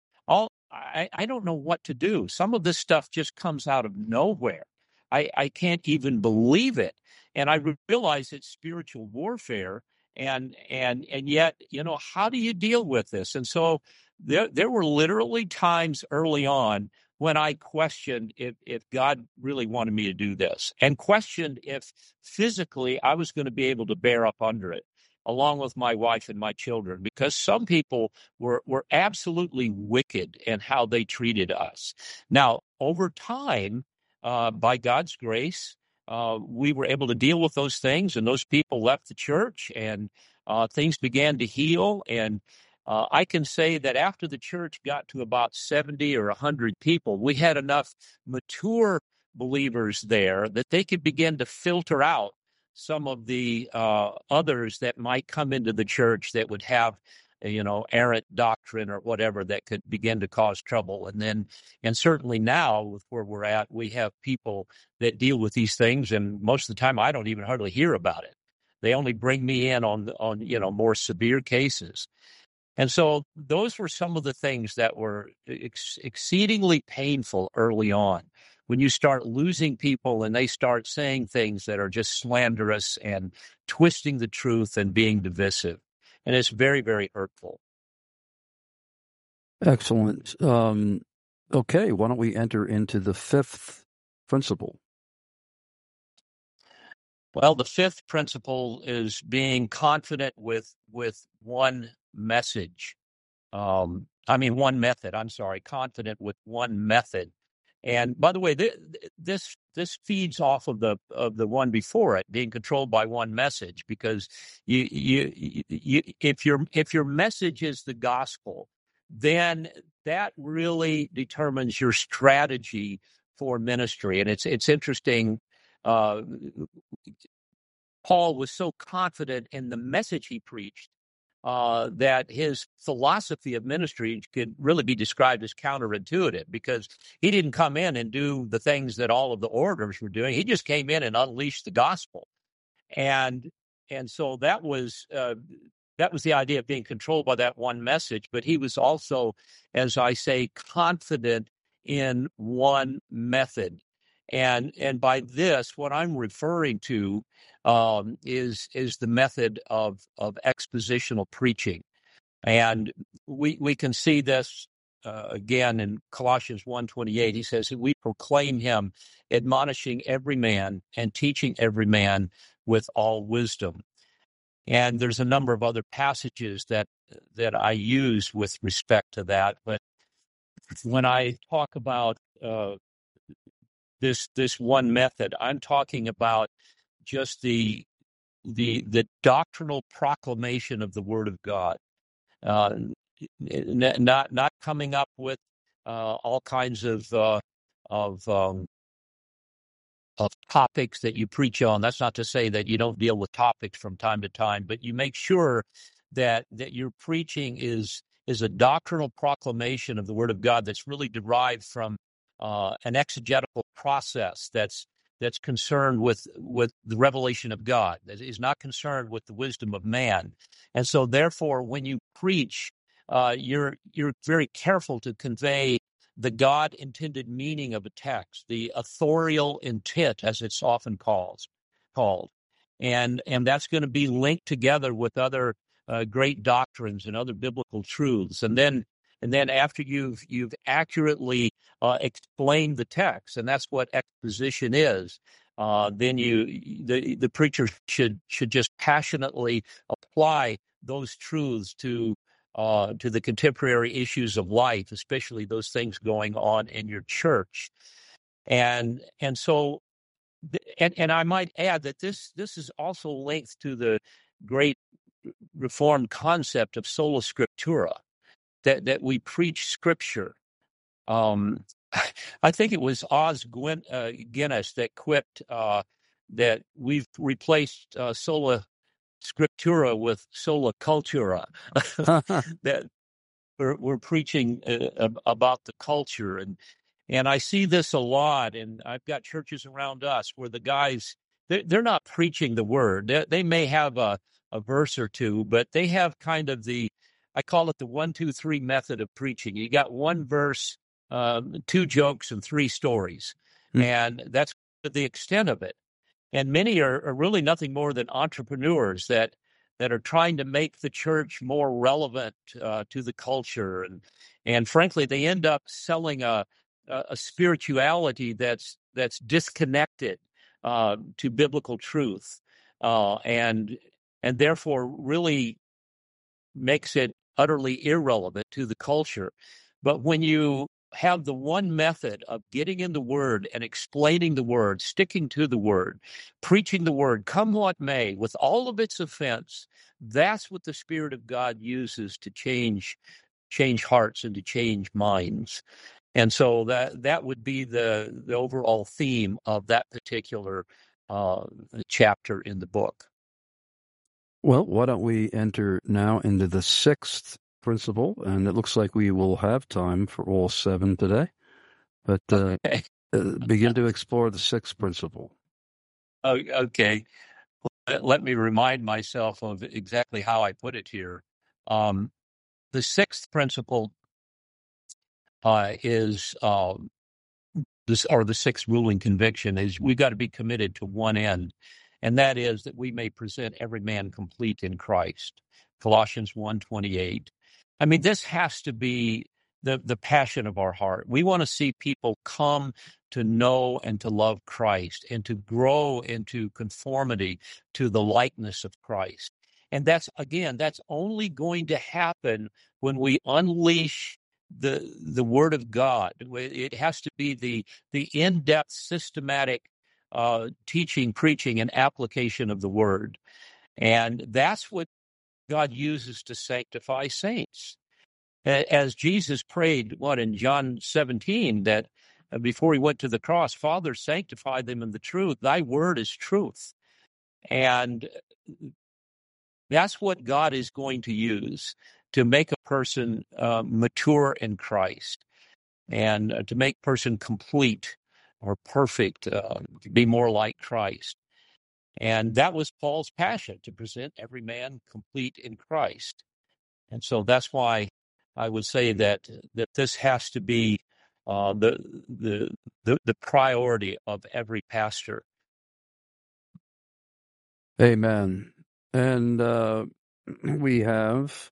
Speaker 3: I don't know what to do. Some of this stuff just comes out of nowhere. I can't even believe it. And I realize it's spiritual warfare. And yet, how do you deal with this? And so there were literally times early on when I questioned if God really wanted me to do this, and questioned if physically I was going to be able to bear up under it, along with my wife and my children, because some people were absolutely wicked in how they treated us. Now, over time, by God's grace, we were able to deal with those things, and those people left the church, and things began to heal. And I can say that after the church got to about 70 or 100 people, we had enough mature believers there that they could begin to filter out some of the others that might come into the church that would have, errant doctrine or whatever that could begin to cause trouble. And certainly now, with where we're at, we have people that deal with these things, and most of the time I don't even hardly hear about it. They only bring me in on more severe cases. And so those were some of the things that were exceedingly painful early on, when you start losing people and they start saying things that are just slanderous and twisting the truth and being divisive. And it's very, very hurtful.
Speaker 2: Excellent. Okay, why don't we enter into the fifth principle?
Speaker 3: Well, the fifth principle is being confident with one message. One method. Confident with one method. And by the way, this feeds off of the one before it, being controlled by one message, because you if your message is the gospel, then that really determines your strategy for ministry. And it's interesting. Paul was so confident in the message he preached that his philosophy of ministry could really be described as counterintuitive, because he didn't come in and do the things that all of the orators were doing. He just came in and unleashed the gospel. And so that was the idea of being controlled by that one message. But he was also, as I say, confident in one method. And by this, what I'm referring to is the method of expositional preaching. And we can see this again in Colossians 1:28. He says, we proclaim him, admonishing every man and teaching every man with all wisdom. And there's a number of other passages that I use with respect to that. But when I talk about this one method, I'm talking about just the doctrinal proclamation of the Word of God, not coming up with all kinds of topics that you preach on. That's not to say that you don't deal with topics from time to time, but you make sure that your preaching is a doctrinal proclamation of the Word of God that's really derived from an exegetical process that's concerned with the revelation of God, that is not concerned with the wisdom of man. And so therefore, when you preach, you're very careful to convey the God-intended meaning of a text, the authorial intent, as it's often called. And that's going to be linked together with other great doctrines and other biblical truths. And then after you've accurately explained the text, and that's what exposition is, then the preacher should just passionately apply those truths to the contemporary issues of life, especially those things going on in your church. And so, and I might add that this is also linked to the great Reformed concept of sola scriptura, that we preach Scripture. I think it was Os Guinness that quipped that we've replaced sola scriptura with sola cultura. That we're preaching about the culture, and I see this a lot, and I've got churches around us where the guys they're not preaching the word. They may have a verse or two, but they have kind of I call it the 1, 2, 3 method of preaching. You got one verse, 2 jokes, and 3 stories, and that's the extent of it. And many are really nothing more than entrepreneurs that are trying to make the church more relevant to the culture, and frankly, they end up selling a spirituality that's disconnected to biblical truth, and therefore really makes it utterly irrelevant to the culture. But when you have the one method of getting in the Word and explaining the Word, sticking to the Word, preaching the Word, come what may, with all of its offense, that's what the Spirit of God uses to change hearts and to change minds. And so that would be the overall theme of that particular chapter in the book.
Speaker 2: Well, why don't we enter now into the 6th principle, and it looks like we will have time for all 7 today, but begin to explore the 6th principle.
Speaker 3: Okay. Let me remind myself of exactly how I put it here. The 6th principle is the 6th ruling conviction is we've got to be committed to one end, and that is that we may present every man complete in Christ. Colossians 1:28. I mean, this has to be the passion of our heart. We want to see people come to know and to love Christ and to grow into conformity to the likeness of Christ. And that's only going to happen when we unleash the Word of God. It has to be the in-depth, systematic teaching, preaching, and application of the Word. And that's what God uses to sanctify saints. As Jesus prayed, in John 17, that before he went to the cross, Father, sanctify them in the truth. Thy word is truth. And that's what God is going to use to make a person mature in Christ and to make a person complete or perfect, to be more like Christ. And that was Paul's passion, to present every man complete in Christ. And so that's why I would say that this has to be the priority of every pastor.
Speaker 2: Amen. And we have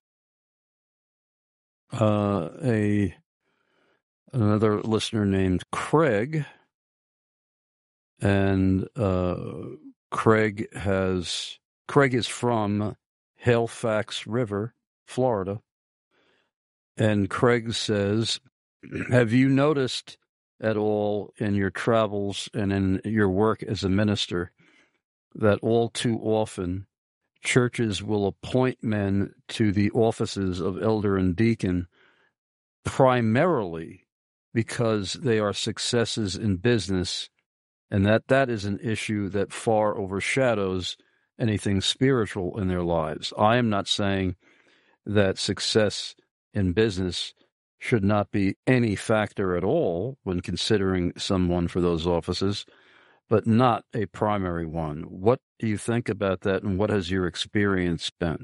Speaker 2: another listener named Craig, and Craig has Craig is from Halifax River, Florida. And Craig says, have you noticed at all in your travels and in your work as a minister that all too often churches will appoint men to the offices of elder and deacon primarily because they are successes in business, and that is an issue that far overshadows anything spiritual in their lives? I am not saying that success in business should not be any factor at all when considering someone for those offices, but not a primary one. What do you think about that, and what has your experience been?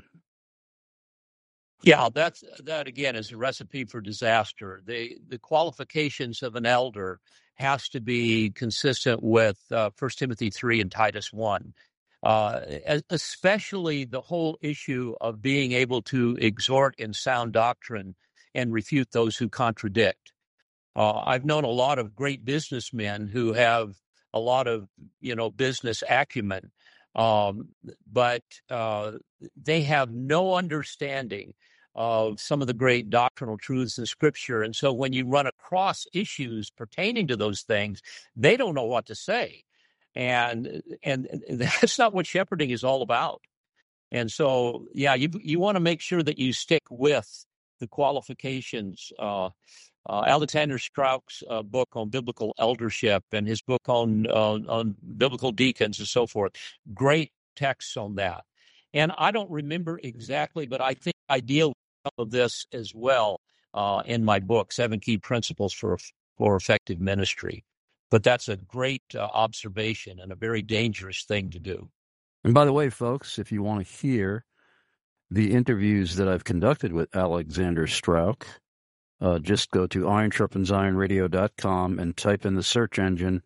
Speaker 3: Yeah, that again is a recipe for disaster. The qualifications of an elder has to be consistent with 1 Timothy 3 and Titus 1, especially the whole issue of being able to exhort in sound doctrine and refute those who contradict. I've known a lot of great businessmen who have a lot of, business acumen, but they have no understanding of some of the great doctrinal truths in Scripture. And so when you run across issues pertaining to those things, they don't know what to say. And that's not what shepherding is all about. And so, yeah, you want to make sure that you stick with the qualifications. Alexander Strauch's book on biblical eldership and his book on biblical deacons and so forth, great texts on that. And I don't remember exactly, but I think I deal with some of this as well in my book, 7 Key Principles for Effective Ministry. But that's a great observation and a very dangerous thing to do.
Speaker 2: And by the way, folks, if you want to hear the interviews that I've conducted with Alexander Strauch, just go to IronSharpensIronRadio.com and type in the search engine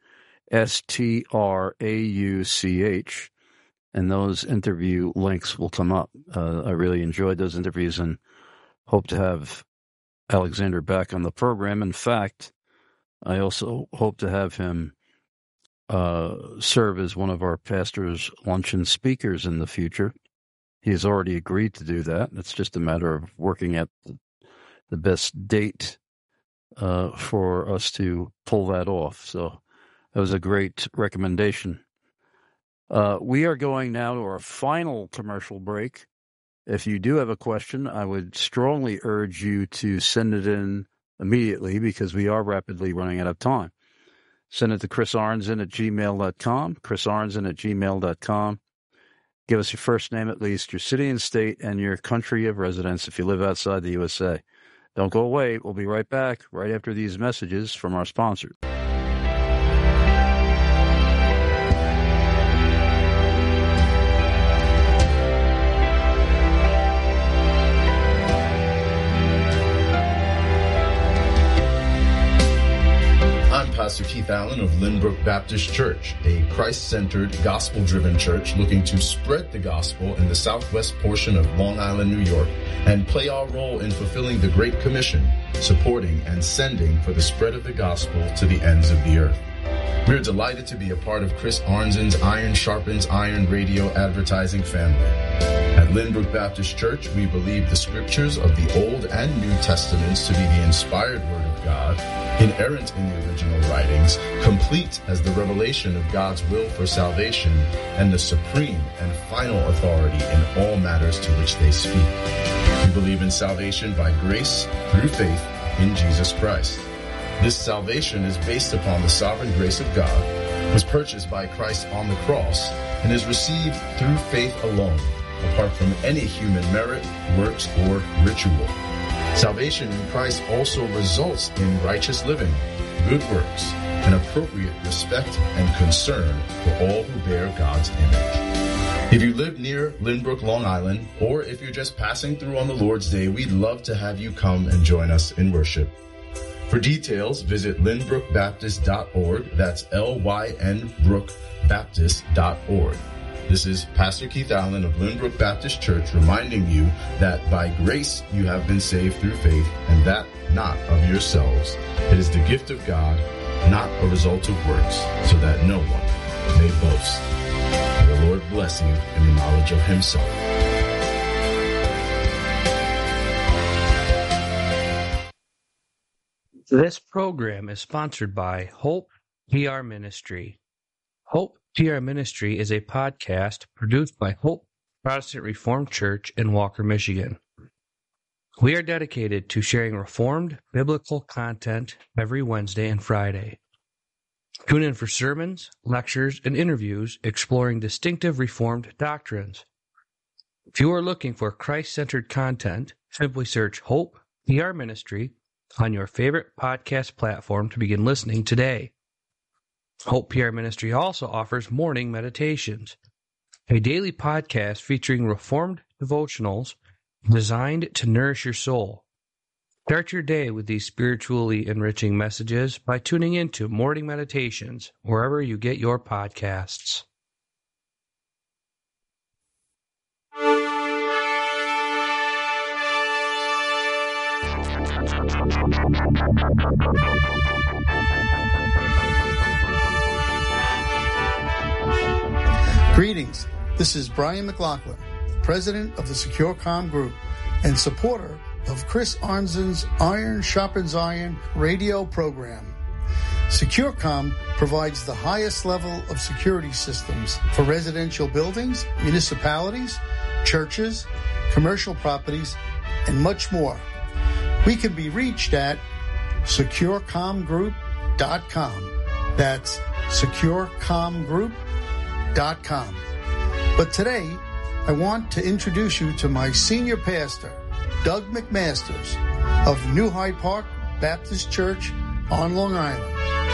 Speaker 2: STRAUCH, and those interview links will come up. I really enjoyed those interviews and hope to have Alexander back on the program. In fact, I also hope to have him serve as one of our pastors' luncheon speakers in the future. He has already agreed to do that. It's just a matter of working at the best date for us to pull that off. So that was a great recommendation. We are going now to our final commercial break. If you do have a question, I would strongly urge you to send it in immediately because we are rapidly running out of time. Send it to chrisarnzen@gmail.com, chrisarnzen@gmail.com. Give us your first name at least, your city and state, and your country of residence if you live outside the USA. Don't go away. We'll be right back right after these messages from our sponsors.
Speaker 4: Pastor Keith Allen of Lynbrook Baptist Church, a Christ-centered, gospel-driven church looking to spread the gospel in the southwest portion of Long Island, New York, and play our role in fulfilling the Great Commission, supporting and sending for the spread of the gospel to the ends of the earth. We're delighted to be a part of Chris Arnzen's Iron Sharpens Iron radio advertising family. At Lynbrook Baptist Church, we believe the scriptures of the Old and New Testaments to be the inspired Word of God, inerrant in the original writings, complete as the revelation of God's will for salvation, and the supreme and final authority in all matters to which they speak. We believe in salvation by grace through faith in Jesus Christ. This salvation is based upon the sovereign grace of God, was purchased by Christ on the cross, and is received through faith alone, apart from any human merit, works, or ritual. Salvation in Christ also results in righteous living, good works, and appropriate respect and concern for all who bear God's image. If you live near Lynbrook, Long Island, or if you're just passing through on the Lord's Day, we'd love to have you come and join us in worship. For details, visit lynbrookbaptist.org. That's lynbrookbaptist.org. This is Pastor Keith Allen of Lynbrook Baptist Church reminding you that by grace you have been saved through faith, and that not of yourselves. It is the gift of God, not a result of works, so that no one may boast. May the Lord Lord bless you in the knowledge of himself.
Speaker 5: This program is sponsored by Hope PR Ministry. Hope PR Ministry is a podcast produced by Hope Protestant Reformed Church in Walker, Michigan. We are dedicated to sharing Reformed biblical content every Wednesday and Friday. Tune in for sermons, lectures, and interviews exploring distinctive Reformed doctrines. If you are looking for Christ-centered content, simply search Hope PR Ministry on your favorite podcast platform to begin listening today. Hope PR Ministry also offers morning meditations, a daily podcast featuring Reformed devotionals designed to nourish your soul. Start your day with these spiritually enriching messages by tuning into Morning Meditations wherever you get your podcasts.
Speaker 7: Greetings. This is Brian McLaughlin, president of the SecureCom Group and supporter of Chris Arnzen's Iron Sharpens Iron radio program. SecureCom provides the highest level of security systems for residential buildings, municipalities, churches, commercial properties, and much more. We can be reached at securecomgroup.com. That's securecomgroup.com. But today, I want to introduce you to my senior pastor, Doug McMasters of New Hyde Park Baptist Church on Long Island.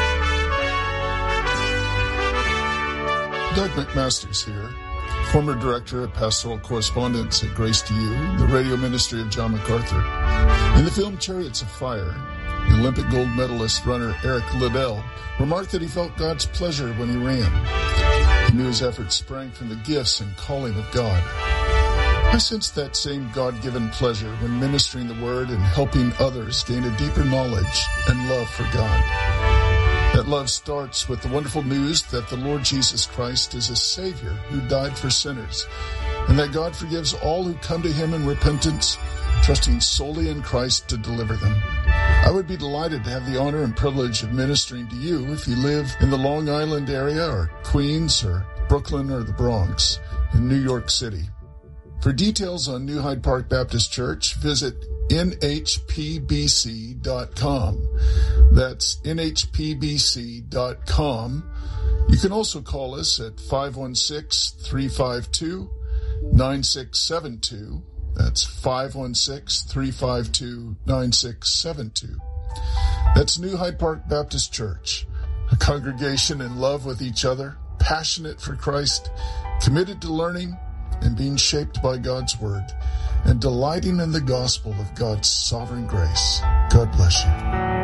Speaker 8: Doug McMasters here, former director of pastoral correspondence at Grace to You, the radio ministry of John MacArthur. In the film Chariots of Fire, the Olympic gold medalist runner Eric Liddell remarked that he felt God's pleasure when he ran. He knew his efforts sprang from the gifts and calling of God. I sense that same God-given pleasure when ministering the Word and helping others gain a deeper knowledge and love for God. That love starts with the wonderful news that the Lord Jesus Christ is a Savior who died for sinners, and that God forgives all who come to Him in repentance, trusting solely in Christ to deliver them. I would be delighted to have the honor and privilege of ministering to you if you live in the Long Island area or Queens or Brooklyn or the Bronx in New York City. For details on New Hyde Park Baptist Church, visit nhpbc.com. That's nhpbc.com. You can also call us at 516-352-9672. That's 516-352-9672. That's New Hyde Park Baptist Church, a congregation in love with each other, passionate for Christ, committed to learning and being shaped by God's Word, and delighting in the gospel of God's sovereign grace. God bless you.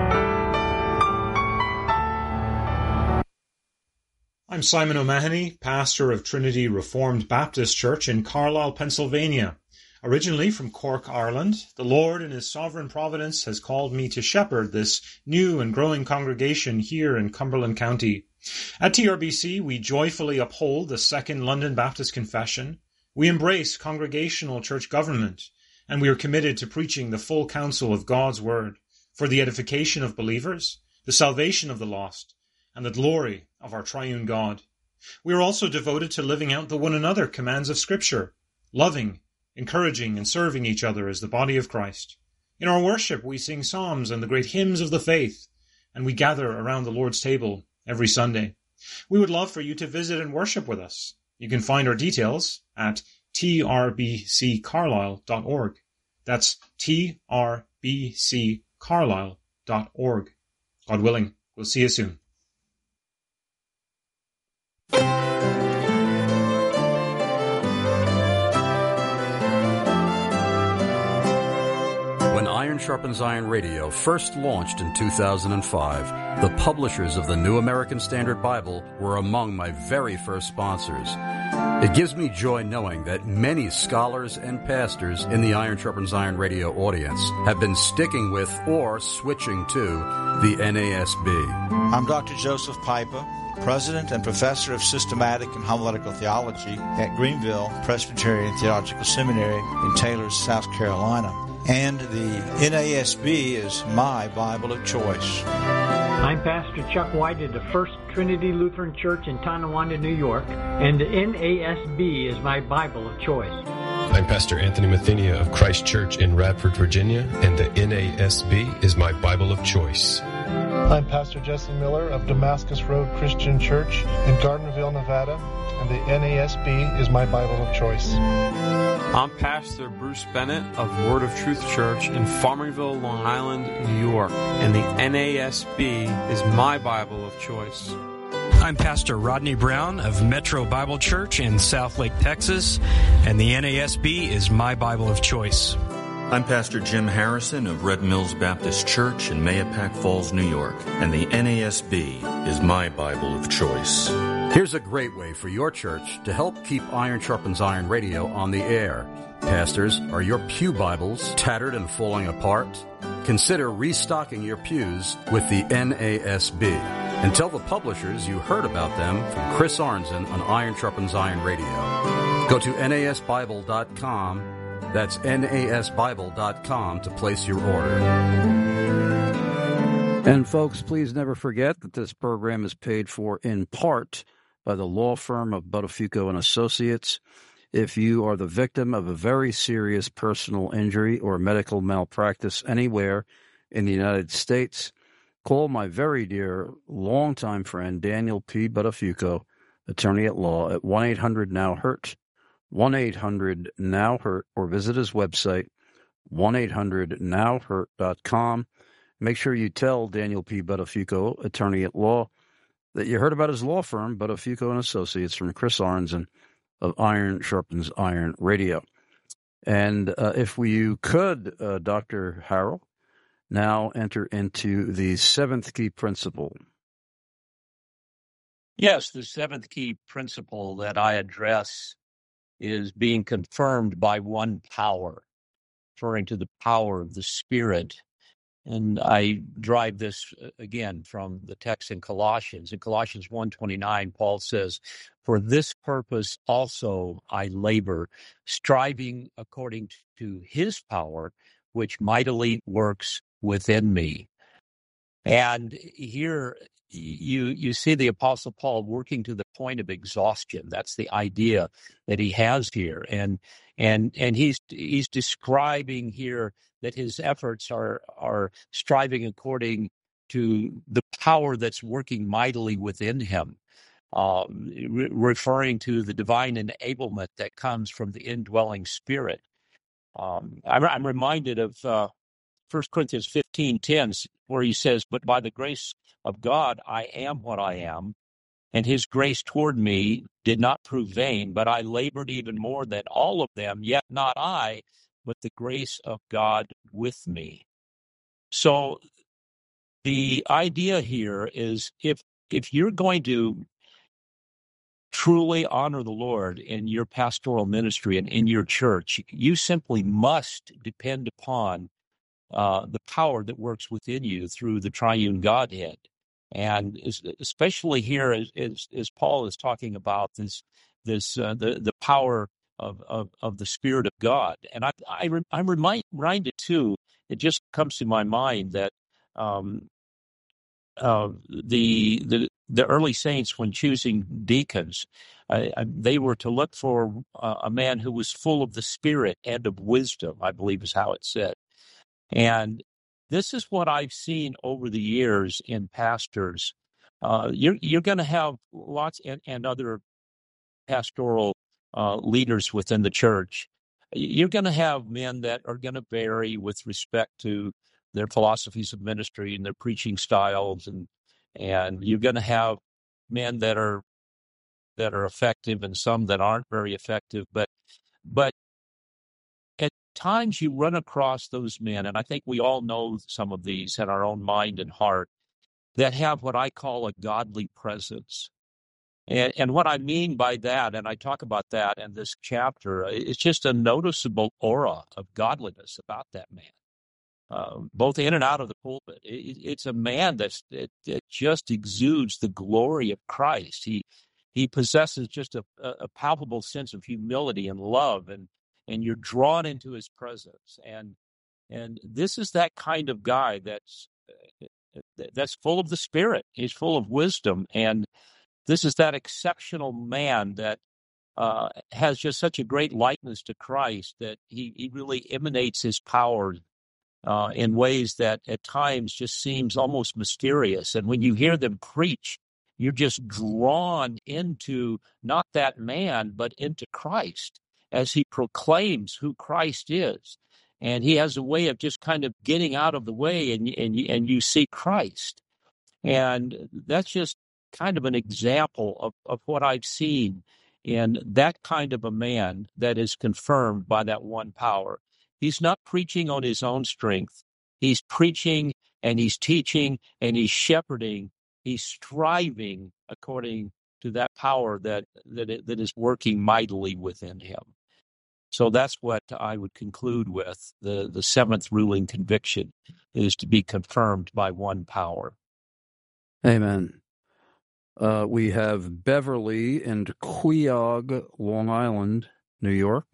Speaker 13: I'm Simon O'Mahony, pastor of Trinity Reformed Baptist Church in Carlisle, Pennsylvania. Originally from Cork, Ireland, the Lord in His sovereign providence has called me to shepherd this new and growing congregation here in Cumberland County. At TRBC, we joyfully uphold the Second London Baptist Confession. We embrace congregational church government, and we are committed to preaching the full counsel of God's Word for the edification of believers, the salvation of the lost, and the glory of our triune God. We are also devoted to living out the one another commands of Scripture, loving, encouraging, and serving each other as the body of Christ. In our worship, we sing psalms and the great hymns of the faith, and we gather around the Lord's table every Sunday. We would love for you to visit and worship with us. You can find our details at trbccarlisle.org. That's trbccarlisle.org. God willing, we'll see you soon.
Speaker 24: When Iron
Speaker 2: Sharpens Iron Radio first launched in 2005, the publishers of the New American Standard Bible were among my very first sponsors. It gives me joy knowing that many scholars and pastors in the Iron Sharpens Iron Radio audience have been sticking with or switching to the NASB.
Speaker 9: I'm Dr. Joseph Pipa, President and Professor of Systematic and Homiletical Theology at Greenville Presbyterian Theological Seminary in Taylor, South Carolina. And the NASB is my Bible of choice.
Speaker 10: I'm Pastor Chuck White of the First Trinity Lutheran Church in Tonawanda, New York, and the NASB is my Bible of choice.
Speaker 11: I'm Pastor Anthony Mathenia of Christ Church in Radford, Virginia, and the NASB is my Bible of choice.
Speaker 24: I'm Pastor Jesse Miller of Damascus Road Christian Church in Gardnerville, Nevada, and the NASB is my Bible of choice.
Speaker 25: I'm Pastor Bruce Bennett of Word of Truth Church in Farmingville, Long Island, New York, and the NASB is my Bible of choice.
Speaker 26: I'm Pastor Rodney Brown of Metro Bible Church in Southlake, Texas, and the NASB is my Bible of choice.
Speaker 27: I'm Pastor Jim Harrison of Red Mills Baptist Church in Mahopac Falls, New York, and the NASB is my Bible of choice.
Speaker 2: Here's a great way for your church to help keep Iron Sharpens Iron Radio on the air. Pastors, are your pew Bibles tattered and falling apart? Consider restocking your pews with the NASB. And tell the publishers you heard about them from Chris Arnzen on Iron Sharpens Iron Radio. Go to nasbible.com. That's nasbible.com to place your order. And folks, please never forget that this program is paid for in part by the law firm of Buttafuoco and Associates. If you are the victim of a very serious personal injury or medical malpractice anywhere in the United States, call my very dear longtime friend Daniel P. Buttafuoco, attorney at law, at 1-800-NOW-HURT. 1-800-NOW-HURT, or visit his website, 1-800-NOW-HURT.com. Make sure you tell Daniel P. Buttafuoco, attorney at law, that you heard about his law firm, Buttafuoco and Associates, from Chris Arnzen of Iron Sharpens Iron Radio. And if you could, Dr. Harrell, now enter into the seventh key principle.
Speaker 3: Yes, the seventh key principle that I address is being confirmed by one power, referring to the power of the Spirit. And I drive this again from the text in Colossians. In Colossians 1:29, Paul says, "For this purpose also I labor, striving according to his power, which mightily works within me." And here you see the Apostle Paul working to the point of exhaustion. That's the idea that he has here, and he's describing here that his efforts are striving according to the power that's working mightily within him, referring to the divine enablement that comes from the indwelling Spirit. I'm reminded of 1 Corinthians 15:10, where he says, "But by the grace of God I am what I am, and his grace toward me did not prove vain, but I labored even more than all of them, yet not I, but the grace of God with me." So the idea here is if you're going to truly honor the Lord in your pastoral ministry and in your church, you simply must depend upon the power that works within you through the triune Godhead. And especially here, as Paul is talking about the power of the Spirit of God. And I'm reminded too, it just comes to my mind that the early saints, when choosing deacons, they were to look for a man who was full of the Spirit and of wisdom, I believe is how it said. And this is what I've seen over the years in pastors. You're going to have lots and other pastoral leaders within the church. You're going to have men that are going to vary with respect to their philosophies of ministry and their preaching styles, and you're going to have men that are effective and some that aren't very effective. But times you run across those men, and I think we all know some of these in our own mind and heart, that have what I call a godly presence. And what I mean by that, and I talk about that in this chapter, it's just a noticeable aura of godliness about that man, both in and out of the pulpit. It's a man that just exudes the glory of Christ. He possesses just a palpable sense of humility and love, and you're drawn into his presence. And this is that kind of guy that's full of the Spirit. He's full of wisdom, and this is that exceptional man that has just such a great likeness to Christ that he really emanates his power in ways that at times just seems almost mysterious. And when you hear them preach, you're just drawn into not that man, but into Christ as he proclaims who Christ is. And he has a way of just kind of getting out of the way, and you see Christ. And that's just kind of an example of what I've seen in that kind of a man that is confirmed by that one power. He's not preaching on his own strength. He's preaching and he's teaching and he's shepherding. He's striving according to that power that is working mightily within him. So that's what I would conclude with. The seventh ruling conviction is to be confirmed by one power.
Speaker 2: Amen. We have Beverly in Queog, Long Island, New York.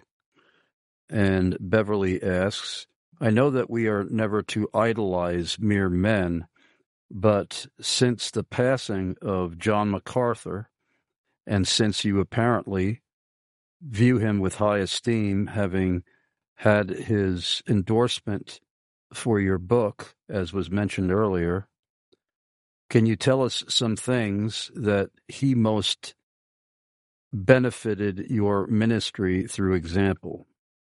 Speaker 2: And Beverly asks, I know that we are never to idolize mere men, but since the passing of John MacArthur, and since you apparently view him with high esteem, having had his endorsement for your book, as was mentioned earlier, can you tell us some things that he most benefited your ministry through example?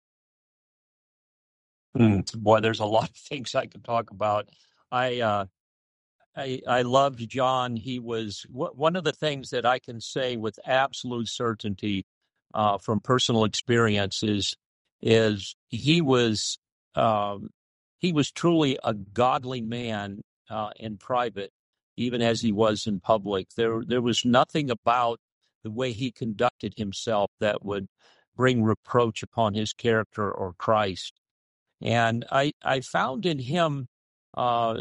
Speaker 3: Boy, there's a lot of things I could talk about. I loved John. He was one of the things that I can say with absolute certainty from personal experiences is he was truly a godly man in private, even as he was in public. There was nothing about the way he conducted himself that would bring reproach upon his character or Christ. And I found in him, I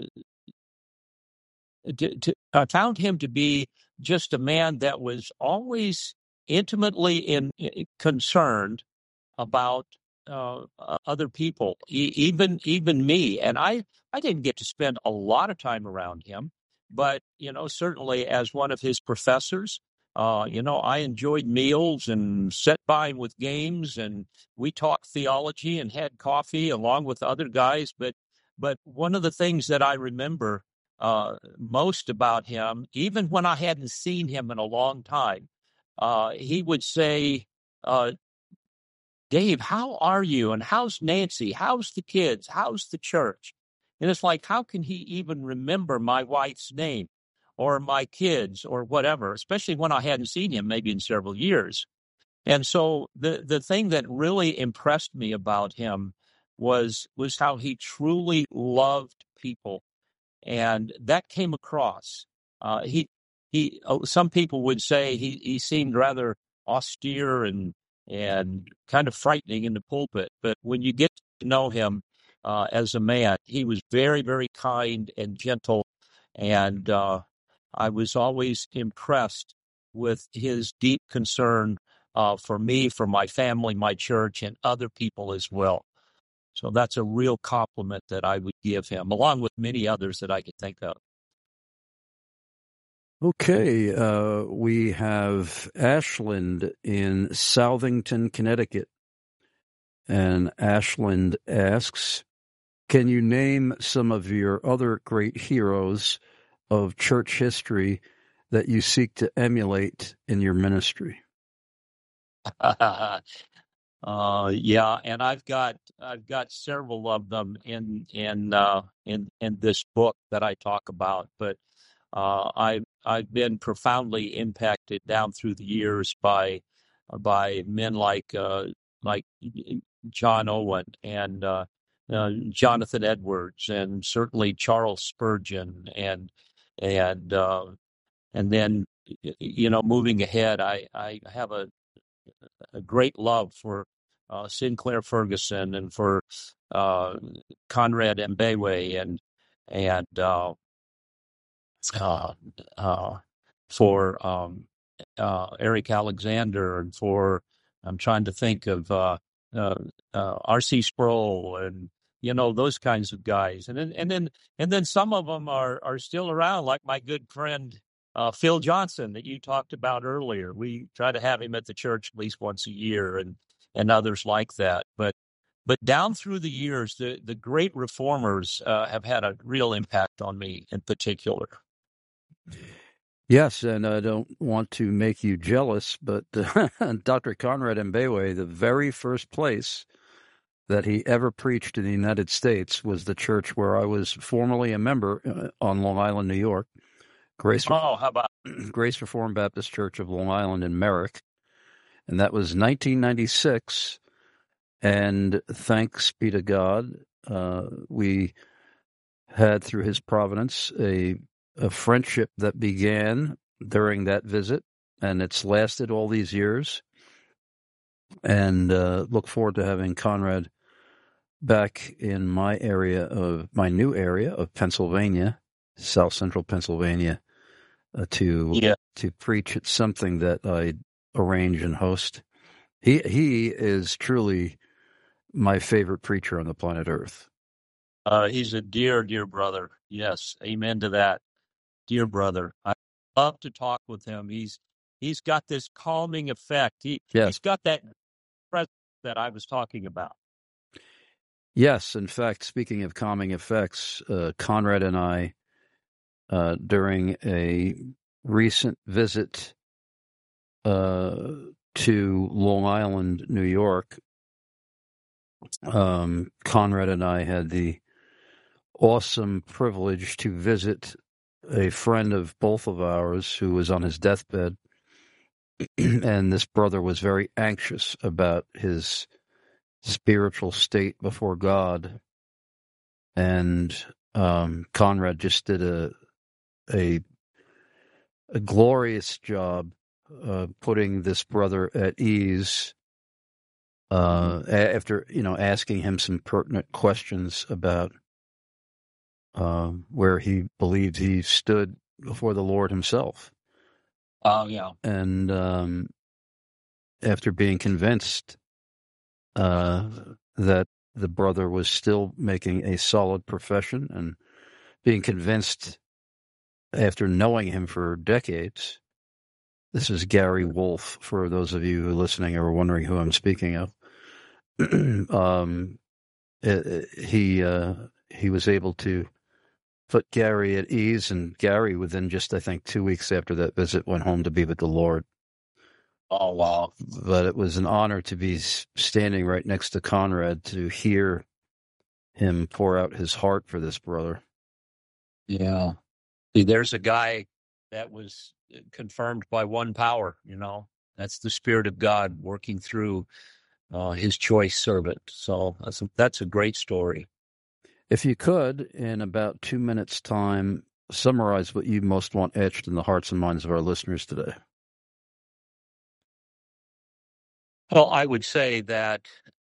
Speaker 3: found him to be just a man that was always intimately concerned about other people, even me. And I didn't get to spend a lot of time around him, but certainly as one of his professors, I enjoyed meals and sat by him with games, and we talked theology and had coffee along with other guys. But one of the things that I remember most about him, even when I hadn't seen him in a long time, he would say, Dave, how are you? And how's Nancy? How's the kids? How's the church? And it's like, how can he even remember my wife's name or my kids or whatever, especially when I hadn't seen him maybe in several years. And so the thing that really impressed me about him was how he truly loved people. And that came across. Some people would say he seemed rather austere and kind of frightening in the pulpit. But when you get to know him as a man, he was very, very kind and gentle. And I was always impressed with his deep concern for me, for my family, my church, and other people as well. So that's a real compliment that I would give him, along with many others that I could think of.
Speaker 2: Okay, we have Ashland in Southington, Connecticut. And Ashland asks, can you name some of your other great heroes of church history that you seek to emulate in your ministry?
Speaker 3: Yeah, and I've got several of them in this book that I talk about, but I've been profoundly impacted down through the years by men like John Owen and Jonathan Edwards, and certainly Charles Spurgeon, and then moving ahead, I have a great love for Sinclair Ferguson and for Conrad Mbewe and for Eric Alexander, and for, I'm trying to think of R.C. Sproul, and those kinds of guys, and then some of them are still around, like my good friend Phil Johnson that you talked about earlier. We try to have him at the church at least once a year, and others like that. But down through the years, the great reformers have had a real impact on me in particular.
Speaker 2: Yes, and I don't want to make you jealous, but Dr. Conrad Mbewe, the very first place that he ever preached in the United States was the church where I was formerly a member on Long Island, New York.
Speaker 3: How about
Speaker 2: Grace Reformed Baptist Church of Long Island in Merrick, and that was 1996. And thanks be to God, we had, through His providence, a friendship that began during that visit, and it's lasted all these years. And look forward to having Conrad back in my new area of Pennsylvania, South Central Pennsylvania, to preach at something that I arrange and host. He is truly my favorite preacher on the planet Earth.
Speaker 3: He's a dear brother. Yes, amen to that. Dear brother. I love to talk with him. He's got this calming effect. He's got that presence that I was talking about.
Speaker 2: Yes, in fact, speaking of calming effects, Conrad and I, during a recent visit to Long Island, New York, Conrad and I had the awesome privilege to visit a friend of both of ours who was on his deathbed, and this brother was very anxious about his spiritual state before God, and Conrad just did a glorious job putting this brother at ease after asking him some pertinent questions about where he believed he stood before the Lord Himself.
Speaker 3: Oh, yeah.
Speaker 2: And after being convinced that the brother was still making a solid profession, and being convinced after knowing him for decades. This is Gary Wolf, for those of you who are listening or wondering who I'm speaking of. He was able to put Gary at ease, and Gary, within just, I think, 2 weeks after that visit, went home to be with the Lord.
Speaker 3: Oh, wow.
Speaker 2: But it was an honor to be standing right next to Conrad to hear him pour out his heart for this brother.
Speaker 3: Yeah. See, there's a guy that was confirmed by one power, That's the Spirit of God working through His choice servant. So that's a great story.
Speaker 2: If you could, in about 2 minutes' time, summarize what you most want etched in the hearts and minds of our listeners today.
Speaker 3: Well, I would say that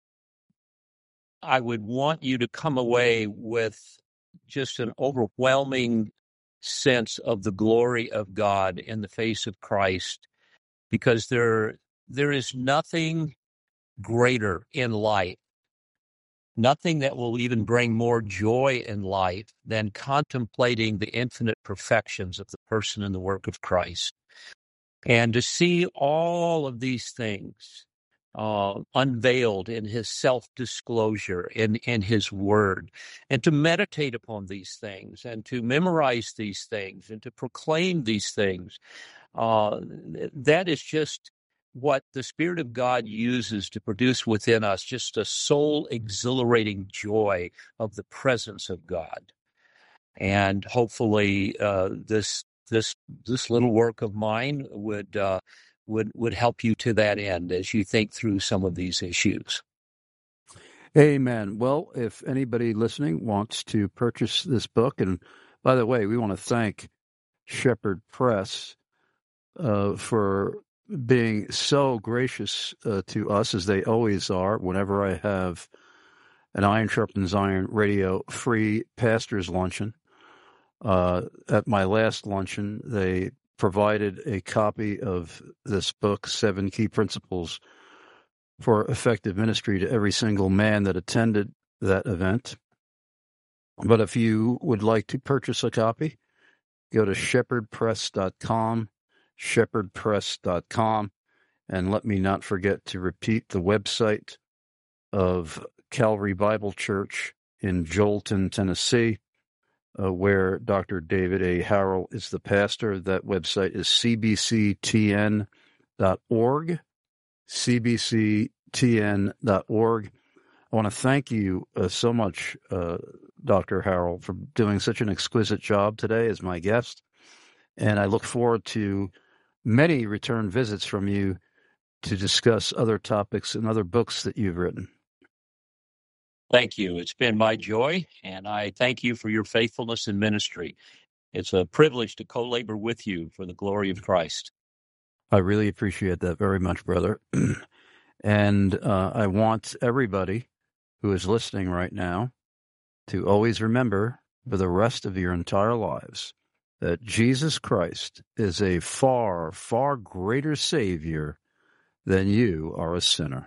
Speaker 3: I would want you to come away with just an overwhelming sense of the glory of God in the face of Christ, because there is nothing greater in life, nothing that will even bring more joy in life than contemplating the infinite perfections of the person and the work of Christ. And to see all of these things unveiled in His self-disclosure, in His word, and to meditate upon these things, and to memorize these things, and to proclaim these things, that is just what the Spirit of God uses to produce within us, just a soul exhilarating joy of the presence of God. And hopefully this little work of mine would help you to that end as you think through some of these issues.
Speaker 2: Amen. Well, if anybody listening wants to purchase this book, and by the way, we want to thank Shepherd Press for being so gracious to us, as they always are, whenever I have an Iron Sharpens Iron Radio free pastor's luncheon. At my last luncheon, they provided a copy of this book, 7 Key Principles for Effective Ministry, to every single man that attended that event. But if you would like to purchase a copy, go to shepherdpress.com, shepherdpress.com, and let me not forget to repeat the website of Calvary Bible Church in Joelton, Tennessee, where Dr. David A. Harrell is the pastor. That website is cbctn.org, cbctn.org. I want to thank you so much, Dr. Harrell, for doing such an exquisite job today as my guest, and I look forward to many return visits from you to discuss other topics and other books that you've written.
Speaker 3: Thank you. It's been my joy, and I thank you for your faithfulness in ministry. It's a privilege to co-labor with you for the glory of Christ.
Speaker 2: I really appreciate that very much, brother. And I want everybody who is listening right now to always remember for the rest of your entire lives that Jesus Christ is a far, far greater Savior than you are a sinner.